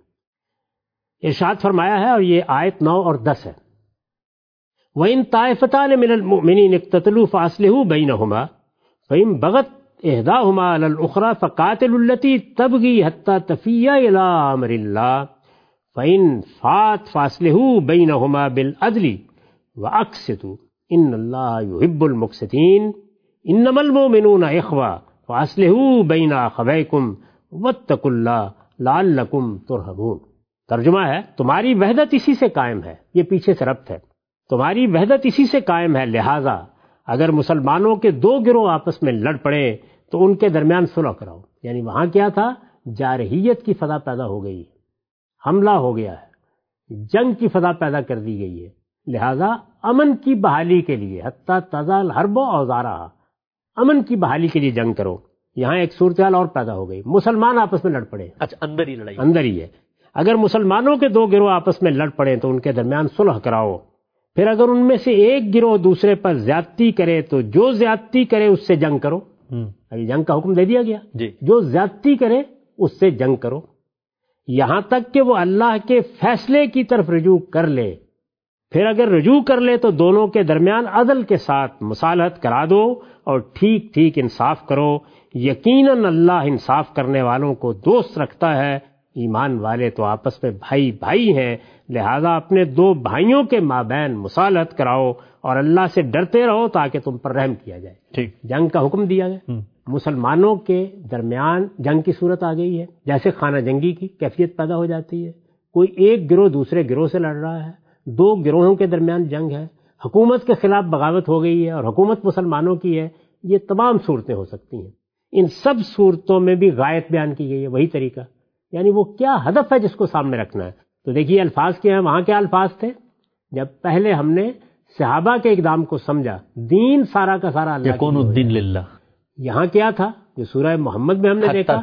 ارشاد فرمایا ہے اور یہ آیت 9 اور 10 ہے. وَإِن طَائِفَتَانِ مِنَ الْمُؤْمِنِينَ اقْتَتَلُوا فَأَصْلِحُوا بَيْنَهُمَا فَإِن بَغَتْ إِحْدَاهُمَا عَلَى الْأُخْرَى فَقَاتِلُوا الَّتِي تَبْغِي حَتَّى تَفِيَّ إِلَىٰ أَمْرِ اللَّهِ فَإِن فَاءَتْ فَأَصْلِحُوا بَيْنَهُمَا بِالْعَدْلِ وَأَقْسِطُوا إِنَّ اللَّهَ يُحِبُّ الْمُقْسِطِينَ إِنَّمَا الْمُؤْمِنُونَ إِخْوَةٌ فَأَصْلِحُوا بَيْنَ أَخَوَيْكُمْ وَاتَّقُوا اللَّهَ لَعَلَّكُمْ تُرْحَمُونَ. ترجمہ ہے تمہاری وحدت اسی سے قائم ہے، یہ پیچھے سے ربط ہے. تمہاری وحدت اسی سے قائم ہے، لہذا اگر مسلمانوں کے دو گروہ آپس میں لڑ پڑے تو ان کے درمیان صلح کراؤ. یعنی وہاں کیا تھا؟ جارحیت کی فضا پیدا ہو گئی ہے، حملہ ہو گیا ہے، جنگ کی فضا پیدا کر دی گئی ہے. لہذا امن کی بحالی کے لیے حتی تضع الحرب اوزارہا، امن کی بحالی کے لیے جنگ کرو. یہاں ایک صورتحال اور پیدا ہو گئی، مسلمان آپس میں لڑ پڑے. اچھا، اندر ہی لڑائی، اندر ہی ہے. اگر مسلمانوں کے دو گروہ آپس میں لڑ پڑے تو ان کے درمیان صلح کراؤ. پھر اگر ان میں سے ایک گروہ دوسرے پر زیادتی کرے تو جو زیادتی کرے اس سے جنگ کرو. ابھی جنگ کا حکم دے دیا گیا، جو زیادتی کرے اس سے جنگ کرو یہاں تک کہ وہ اللہ کے فیصلے کی طرف رجوع کر لے. پھر اگر رجوع کر لے تو دونوں کے درمیان عدل کے ساتھ مصالحت کرا دو اور ٹھیک ٹھیک انصاف کرو. یقیناً اللہ انصاف کرنے والوں کو دوست رکھتا ہے. ایمان والے تو آپس میں بھائی بھائی ہیں، لہذا اپنے دو بھائیوں کے مابین مصالحت کراؤ اور اللہ سے ڈرتے رہو تاکہ تم پر رحم کیا جائے. جنگ کا حکم دیا گیا. مسلمانوں کے درمیان جنگ کی صورت آ گئی ہے، جیسے خانہ جنگی کی کیفیت پیدا ہو جاتی ہے. کوئی ایک گروہ دوسرے گروہ سے لڑ رہا ہے، دو گروہوں کے درمیان جنگ ہے، حکومت کے خلاف بغاوت ہو گئی ہے اور حکومت مسلمانوں کی ہے. یہ تمام صورتیں ہو سکتی ہیں. ان سب صورتوں میں بھی غایت بیان کی گئی ہے، وہی طریقہ. یعنی وہ کیا ہدف ہے جس کو سامنے رکھنا ہے. تو دیکھیے الفاظ کیا ہیں. وہاں کیا الفاظ تھے؟ جب پہلے ہم نے صحابہ کے اقدام کو سمجھا، دین سارا کا سارا اللہ یکون الدین للہ. یہاں کیا تھا جو سورہ محمد میں ہم نے دیکھا،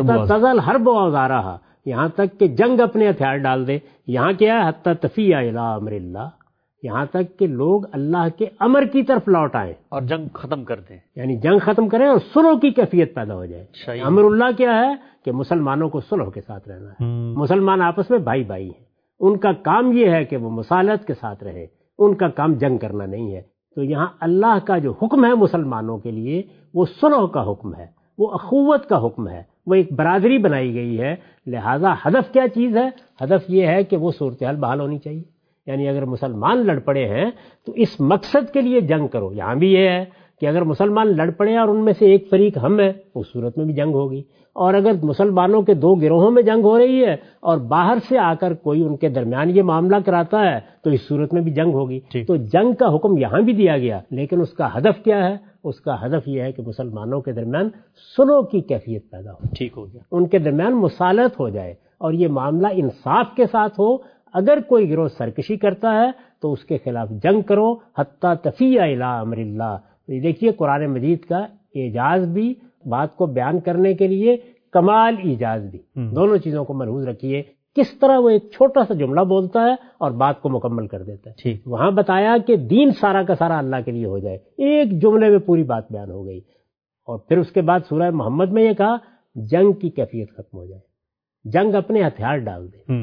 تزل حرب و اوزارہا، یہاں تک کہ جنگ اپنے ہتھیار ڈال دے. یہاں کیا ہے، حتی تفیء الی امر اللہ، یہاں تک کہ لوگ اللہ کے امر کی طرف لوٹ آئیں اور جنگ ختم کر دیں، یعنی جنگ ختم کریں اور صلح کی کیفیت پیدا ہو جائے. امر اللہ کیا ہے کہ مسلمانوں کو صلح کے ساتھ رہنا ہے. مسلمان آپس میں بھائی بھائی ہیں، ان کا کام یہ ہے کہ وہ مصالحت کے ساتھ رہیں، ان کا کام جنگ کرنا نہیں ہے. تو یہاں اللہ کا جو حکم ہے مسلمانوں کے لیے وہ صلح کا حکم ہے، وہ اخوت کا حکم ہے، وہ ایک برادری بنائی گئی ہے. لہذا ہدف کیا چیز ہے؟ ہدف یہ ہے کہ وہ صورتحال بحال ہونی چاہیے. یعنی اگر مسلمان لڑ پڑے ہیں تو اس مقصد کے لیے جنگ کرو. یہاں بھی یہ ہے کہ اگر مسلمان لڑ پڑے اور ان میں سے ایک فریق ہم ہے، اس صورت میں بھی جنگ ہوگی. اور اگر مسلمانوں کے دو گروہوں میں جنگ ہو رہی ہے اور باہر سے آ کر کوئی ان کے درمیان یہ معاملہ کراتا ہے تو اس صورت میں بھی جنگ ہوگی. تو جنگ کا حکم یہاں بھی دیا گیا، لیکن اس کا ہدف کیا ہے؟ اس کا ہدف یہ ہے کہ مسلمانوں کے درمیان صلح کی کیفیت پیدا ہو، ٹھیک ہو گیا، ان کے درمیان مصالحت ہو جائے اور یہ معاملہ انصاف کے ساتھ ہو. اگر کوئی گروہ سرکشی کرتا ہے تو اس کے خلاف جنگ کرو، حتی تفیء الی امر اللہ. دیکھیے قرآن مجید کا اعجاز بھی، بات کو بیان کرنے کے لیے کمال ایجاز بھی، دونوں چیزوں کو ملحوظ رکھیے. کس طرح وہ ایک چھوٹا سا جملہ بولتا ہے اور بات کو مکمل کر دیتا ہے. وہاں بتایا کہ دین سارا کا سارا اللہ کے لیے ہو جائے، ایک جملے میں پوری بات بیان ہو گئی. اور پھر اس کے بعد سورہ محمد میں یہ کہا جنگ کی کیفیت ختم ہو جائے، جنگ اپنے ہتھیار ڈال دے،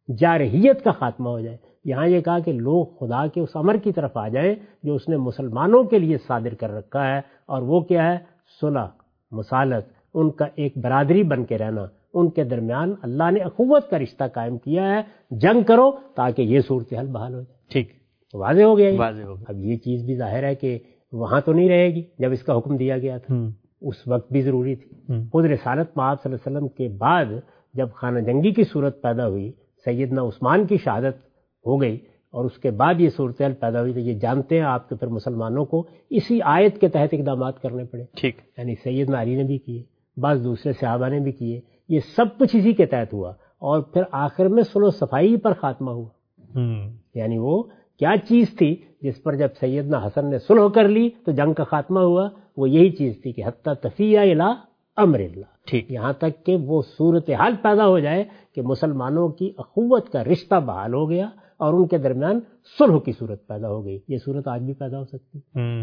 جارحیت کا خاتمہ ہو جائے. یہاں یہ کہا کہ لوگ خدا کے اس امر کی طرف آ جائیں جو اس نے مسلمانوں کے لیے صادر کر رکھا ہے، اور وہ کیا ہے؟ صلح، مصالحت، ان کا ایک برادری بن کے رہنا. ان کے درمیان اللہ نے اخوت کا رشتہ قائم کیا ہے. جنگ کرو تاکہ یہ صورتحال بحال ہو جائے. ٹھیک، واضح ہو گیا. واضح ہو گیا. اب یہ چیز بھی ظاہر ہے کہ وہاں تو نہیں رہے گی جب اس کا حکم دیا گیا تھا، اس وقت بھی ضروری تھی. خود رسالت مآب صلی اللہ علیہ وسلم کے بعد جب خانہ جنگی کی صورت پیدا ہوئی، سیدنا عثمان کی شہادت ہو گئی اور اس کے بعد یہ صورتحال پیدا ہوئی، تو یہ جانتے ہیں آپ کہ پھر مسلمانوں کو اسی آیت کے تحت اقدامات کرنے پڑے. ٹھیک، یعنی سیدنا علی نے بھی کیے، بعض دوسرے صحابہ نے بھی کیے، یہ سب کچھ اسی کے تحت ہوا. اور پھر آخر میں صلح و صفائی پر خاتمہ ہوا. یعنی وہ کیا چیز تھی جس پر جب سیدنا حسن نے صلح کر لی تو جنگ کا خاتمہ ہوا؟ وہ یہی چیز تھی کہ حتی تفیء الی امر اللہ. ٹھیک، یہاں تک کہ وہ صورتحال پیدا ہو جائے کہ مسلمانوں کی اخوت کا رشتہ بحال ہو گیا اور ان کے درمیان صلح کی صورت پیدا ہو گئی. یہ صورت آج بھی پیدا ہو سکتی،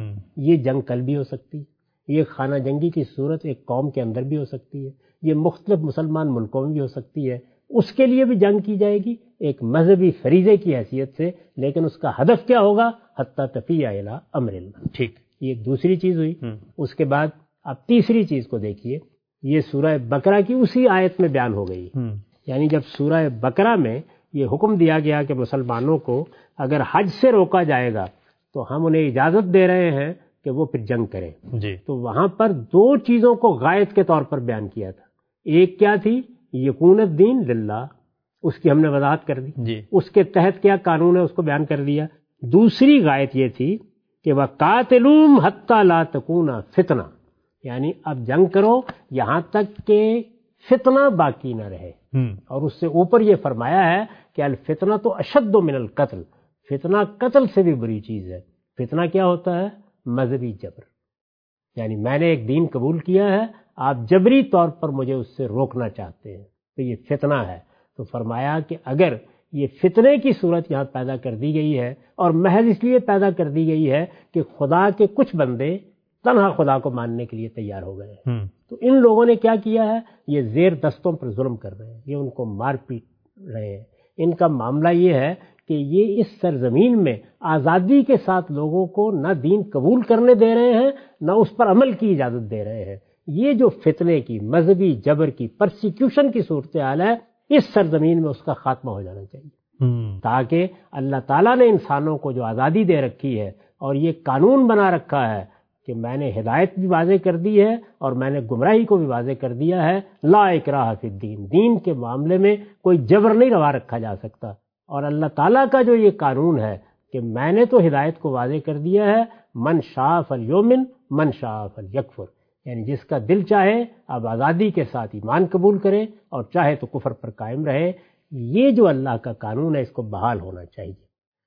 یہ جنگ کل بھی ہو سکتی، یہ خانہ جنگی کی صورت ایک قوم کے اندر بھی ہو سکتی ہے، یہ مختلف مسلمان ملکوں میں بھی ہو سکتی ہے. اس کے لیے بھی جنگ کی جائے گی ایک مذہبی فریضے کی حیثیت سے، لیکن اس کا ہدف کیا ہوگا؟ حتی تفیء الی امر اللہ. ٹھیک، یہ ایک دوسری چیز ہوئی. اس کے بعد اب تیسری چیز کو دیکھیے، یہ سورہ بقرہ کی اسی آیت میں بیان ہو گئی. یعنی جب سورہ بقرہ میں یہ حکم دیا گیا کہ مسلمانوں کو اگر حج سے روکا جائے گا تو ہم انہیں اجازت دے رہے ہیں کہ وہ پھر جنگ کریں. تو وہاں پر دو چیزوں کو غائط کے طور پر بیان کیا تھا. ایک کیا تھی؟ یکون الدین للہ، اس کی ہم نے وضاحت کر دی. اس کے تحت کیا قانون ہے اس کو بیان کر دیا. دوسری غائط یہ تھی کہ وَقَاتِلُوهُمْ حَتَّى لَا تَكُونَ فِتْنَةٌ، یعنی اب جنگ کرو یہاں تک کہ فتنہ باقی نہ رہے. اور اس سے اوپر یہ فرمایا ہے کہ الفتنہ تو اشد من القتل، فتنہ قتل سے بھی بری چیز ہے. فتنہ کیا ہوتا ہے؟ مذہبی جبر. یعنی میں نے ایک دین قبول کیا ہے، آپ جبری طور پر مجھے اس سے روکنا چاہتے ہیں، تو یہ فتنہ ہے. تو فرمایا کہ اگر یہ فتنے کی صورت یہاں پیدا کر دی گئی ہے اور محض اس لیے پیدا کر دی گئی ہے کہ خدا کے کچھ بندے تنہا خدا کو ماننے کے لیے تیار ہو گئے ہیں، تو ان لوگوں نے کیا کیا ہے؟ یہ زیر دستوں پر ظلم کر رہے ہیں، یہ ان کو مار پیٹ رہے ہیں. ان کا معاملہ یہ ہے کہ یہ اس سرزمین میں آزادی کے ساتھ لوگوں کو نہ دین قبول کرنے دے رہے ہیں نہ اس پر عمل کی اجازت دے رہے ہیں. یہ جو فتنے کی، مذہبی جبر کی، پرسیکیوشن کی صورتحال ہے، اس سرزمین میں اس کا خاتمہ ہو جانا چاہیے، تاکہ اللہ تعالیٰ نے انسانوں کو جو آزادی دے رکھی ہے اور یہ قانون بنا رکھا ہے کہ میں نے ہدایت بھی واضح کر دی ہے اور میں نے گمراہی کو بھی واضح کر دیا ہے. لا اکراہ فی الدین، دین کے معاملے میں کوئی جبر نہیں روا رکھا جا سکتا. اور اللہ تعالیٰ کا جو یہ قانون ہے کہ میں نے تو ہدایت کو واضح کر دیا ہے، من شاء فلیؤمن من شاء فلیکفر، یعنی جس کا دل چاہے اب آزادی کے ساتھ ایمان قبول کرے اور چاہے تو کفر پر قائم رہے. یہ جو اللہ کا قانون ہے اس کو بحال ہونا چاہیے.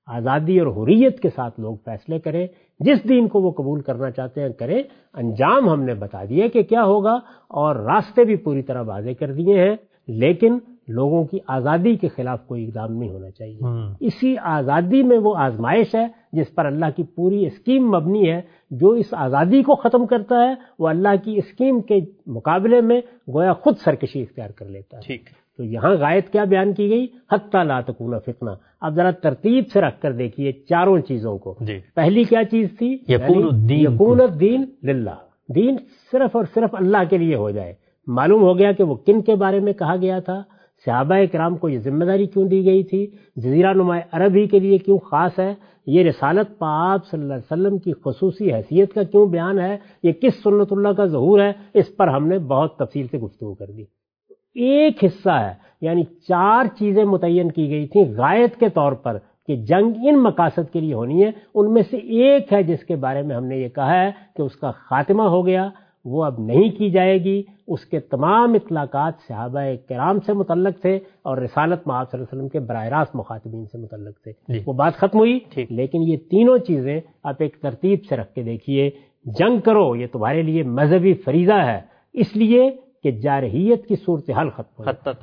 آزادی اور حریت کے ساتھ لوگ فیصلے کریں، جس دین کو وہ قبول کرنا چاہتے ہیں کریں، انجام ہم نے بتا دیا کہ کیا ہوگا اور راستے بھی پوری طرح واضح کر دیے ہیں، لیکن لوگوں کی آزادی کے خلاف کوئی اقدام نہیں ہونا چاہیے۔ اسی آزادی میں وہ آزمائش ہے جس پر اللہ کی پوری اسکیم مبنی ہے۔ جو اس آزادی کو ختم کرتا ہے وہ اللہ کی اسکیم کے مقابلے میں گویا خود سرکشی اختیار کر لیتا ہے۔ ٹھیک، تو یہاں غایت کیا بیان کی گئی؟ حتی لا تکون فتنہ۔ اب ذرا ترتیب سے رکھ کر دیکھیے چاروں چیزوں کو۔ جی، پہلی کیا چیز تھی؟ یکون الدین للہ، دین صرف اور صرف اللہ کے لیے ہو جائے۔ معلوم ہو گیا کہ وہ کن کے بارے میں کہا گیا تھا، صحابہ کرام کو یہ ذمہ داری کیوں دی گئی تھی، جزیرہ نما عرب ہی کے لیے کیوں خاص ہے، یہ رسالت پاک صلی اللہ علیہ وسلم کی خصوصی حیثیت کا کیوں بیان ہے، یہ کس سنت اللہ کا ظہور ہے، اس پر ہم نے بہت تفصیل سے گفتگو کر دی۔ ایک حصہ ہے، یعنی 4 چیزیں متعین کی گئی تھیں غایت کے طور پر کہ جنگ ان مقاصد کے لیے ہونی ہے، ان میں سے ایک ہے جس کے بارے میں ہم نے یہ کہا ہے کہ اس کا خاتمہ ہو گیا، وہ اب نہیں کی جائے گی۔ اس کے تمام اطلاقات صحابہ کرام سے متعلق تھے اور رسالت مآب صلی اللہ علیہ وسلم کے براہ راست مخاطبین سے متعلق تھے۔ وہ بات ختم ہوئی، لیکن یہ تینوں چیزیں آپ ایک ترتیب سے رکھ کے دیکھیے۔ جنگ کرو، یہ تمہارے لیے مذہبی فریضہ ہے، اس لیے کہ جارحیت کی صورتحال ختم ہو، حتی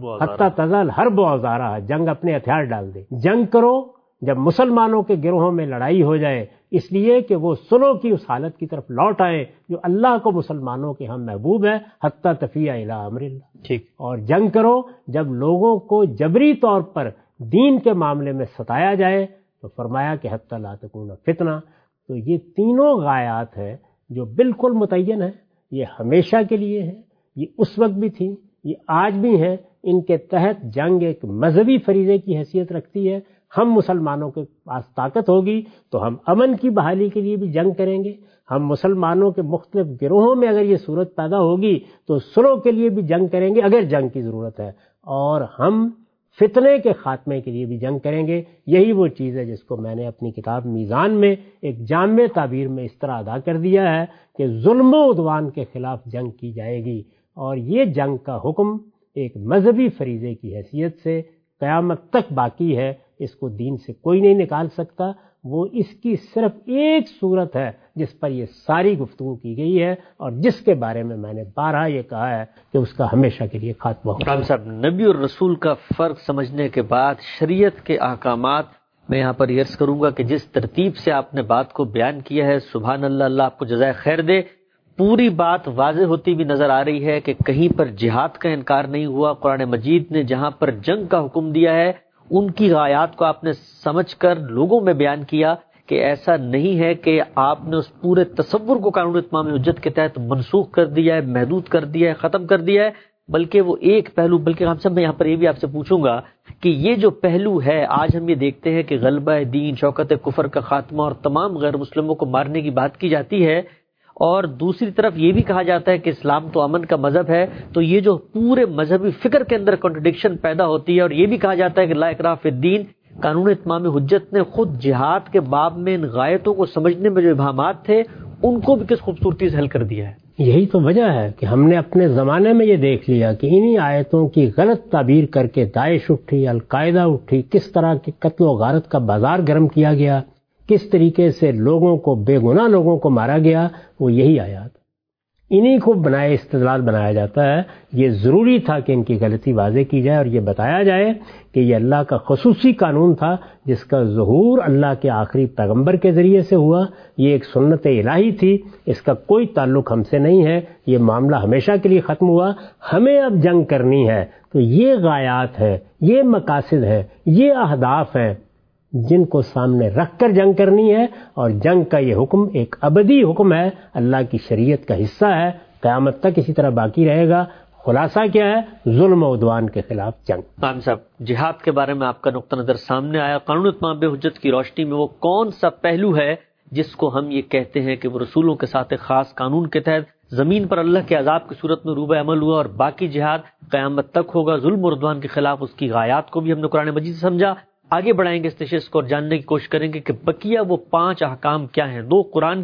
تزل حرب و اوزارہ، جنگ اپنے ہتھیار ڈال دے۔ جنگ کرو جب مسلمانوں کے گروہوں میں لڑائی ہو جائے، اس لیے کہ وہ صلح کی اس حالت کی طرف لوٹ آئے جو اللہ کو مسلمانوں کے ہم محبوب ہے، حتی تفیء الی امر اللہ۔ ٹھیک، اور جنگ کرو جب لوگوں کو جبری طور پر دین کے معاملے میں ستایا جائے، تو فرمایا کہ حتی لا تکون فتنہ۔ تو یہ تینوں غایات ہیں جو بالکل متعین ہیں، یہ ہمیشہ کے لیے ہے، یہ اس وقت بھی تھی، یہ آج بھی ہیں۔ ان کے تحت جنگ ایک مذہبی فریضے کی حیثیت رکھتی ہے۔ ہم مسلمانوں کے پاس طاقت ہوگی تو ہم امن کی بحالی کے لیے بھی جنگ کریں گے، ہم مسلمانوں کے مختلف گروہوں میں اگر یہ صورت پیدا ہوگی تو صلح کے لیے بھی جنگ کریں گے اگر جنگ کی ضرورت ہے، اور ہم فتنے کے خاتمے کے لیے بھی جنگ کریں گے۔ یہی وہ چیز ہے جس کو میں نے اپنی کتاب میزان میں ایک جامع تعبیر میں اس طرح ادا کر دیا ہے کہ ظلم و عدوان کے خلاف جنگ کی جائے گی، اور یہ جنگ کا حکم ایک مذہبی فریضے کی حیثیت سے قیامت تک باقی ہے، اس کو دین سے کوئی نہیں نکال سکتا۔ وہ اس کی صرف ایک صورت ہے جس پر یہ ساری گفتگو کی گئی ہے اور جس کے بارے میں نے بارہا یہ کہا ہے کہ اس کا ہمیشہ کے لیے خاتمہ ہو۔ رام صاحب، نبی اور رسول کا فرق سمجھنے کے بعد شریعت کے احکامات میں یہاں پر عرض کروں گا کہ جس ترتیب سے آپ نے بات کو بیان کیا ہے، سبحان اللہ، اللہ آپ کو جزائے خیر دے، پوری بات واضح ہوتی بھی نظر آ رہی ہے کہ کہیں پر جہاد کا انکار نہیں ہوا۔ قرآن مجید نے جہاں پر جنگ کا حکم دیا ہے ان کی غایات کو آپ نے سمجھ کر لوگوں میں بیان کیا کہ ایسا نہیں ہے کہ آپ نے اس پورے تصور کو قانون اتمام حجت کے تحت منسوخ کر دیا ہے، محدود کر دیا ہے، ختم کر دیا ہے، بلکہ وہ ایک پہلو، بلکہ ہم سب میں یہاں پر یہ بھی آپ سے پوچھوں گا کہ یہ جو پہلو ہے، آج ہم یہ دیکھتے ہیں کہ غلبہ دین، شوکت کفر کا خاتمہ اور تمام غیر مسلموں کو مارنے کی بات کی جاتی ہے، اور دوسری طرف یہ بھی کہا جاتا ہے کہ اسلام تو امن کا مذہب ہے، تو یہ جو پورے مذہبی فکر کے اندر کنٹرڈکشن پیدا ہوتی ہے، اور یہ بھی کہا جاتا ہے کہ لا اکراہ فی الدین، قانون اتمام حجت نے خود جہاد کے باب میں ان غایتوں کو سمجھنے میں جو ابہامات تھے ان کو بھی کس خوبصورتی سے حل کر دیا ہے۔ یہی تو وجہ ہے کہ ہم نے اپنے زمانے میں یہ دیکھ لیا کہ انہی آیتوں کی غلط تعبیر کر کے داعش اٹھی، القاعدہ اٹھی، کس طرح کے قتل و غارت کا بازار گرم کیا گیا، کس طریقے سے لوگوں کو، بے گناہ لوگوں کو مارا گیا، وہ یہی آیات انہی کو بنائے استدلال بنایا جاتا ہے۔ یہ ضروری تھا کہ ان کی غلطی واضح کی جائے اور یہ بتایا جائے کہ یہ اللہ کا خصوصی قانون تھا جس کا ظہور اللہ کے آخری پیغمبر کے ذریعے سے ہوا، یہ ایک سنت الہی تھی، اس کا کوئی تعلق ہم سے نہیں ہے، یہ معاملہ ہمیشہ کے لیے ختم ہوا، ہمیں اب جنگ کرنی ہے تو یہ غایات ہیں، یہ مقاصد ہیں، یہ اہداف ہیں جن کو سامنے رکھ کر جنگ کرنی ہے، اور جنگ کا یہ حکم ایک ابدی حکم ہے، اللہ کی شریعت کا حصہ ہے، قیامت تک اسی طرح باقی رہے گا۔ خلاصہ کیا ہے؟ ظلم و عدوان کے خلاف جنگ۔ عام صاحب، جہاد کے بارے میں آپ کا نقطہ نظر سامنے آیا، قانون اتمام حجت کی روشنی میں وہ کون سا پہلو ہے جس کو ہم یہ کہتے ہیں کہ وہ رسولوں کے ساتھ ایک خاص قانون کے تحت زمین پر اللہ کے عذاب کی صورت میں روبہ عمل ہوا، اور باقی جہاد قیامت تک ہوگا ظلم و عدوان کے خلاف، اس کی غایات کو بھی ہم نے قرآن مجید سے سمجھا۔ آگے بڑھائیں گے اس نشست کو اور جاننے کی کوشش کریں گے کہ بقیہ وہ 5 احکام کیا ہیں، 2 قرآن کے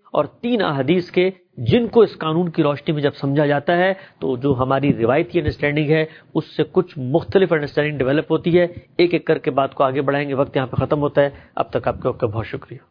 اور 3 احادیث کے، جن کو اس قانون کی روشنی میں جب سمجھا جاتا ہے تو جو ہماری روایتی انڈرسٹینڈنگ ہے اس سے کچھ مختلف انڈرسٹینڈنگ ڈیولپ ہوتی ہے. ایک ایک کر کے بات کو آگے بڑھائیں گے. وقت یہاں پہ ختم ہوتا ہے. اب تک آپ کا بہت شکریہ.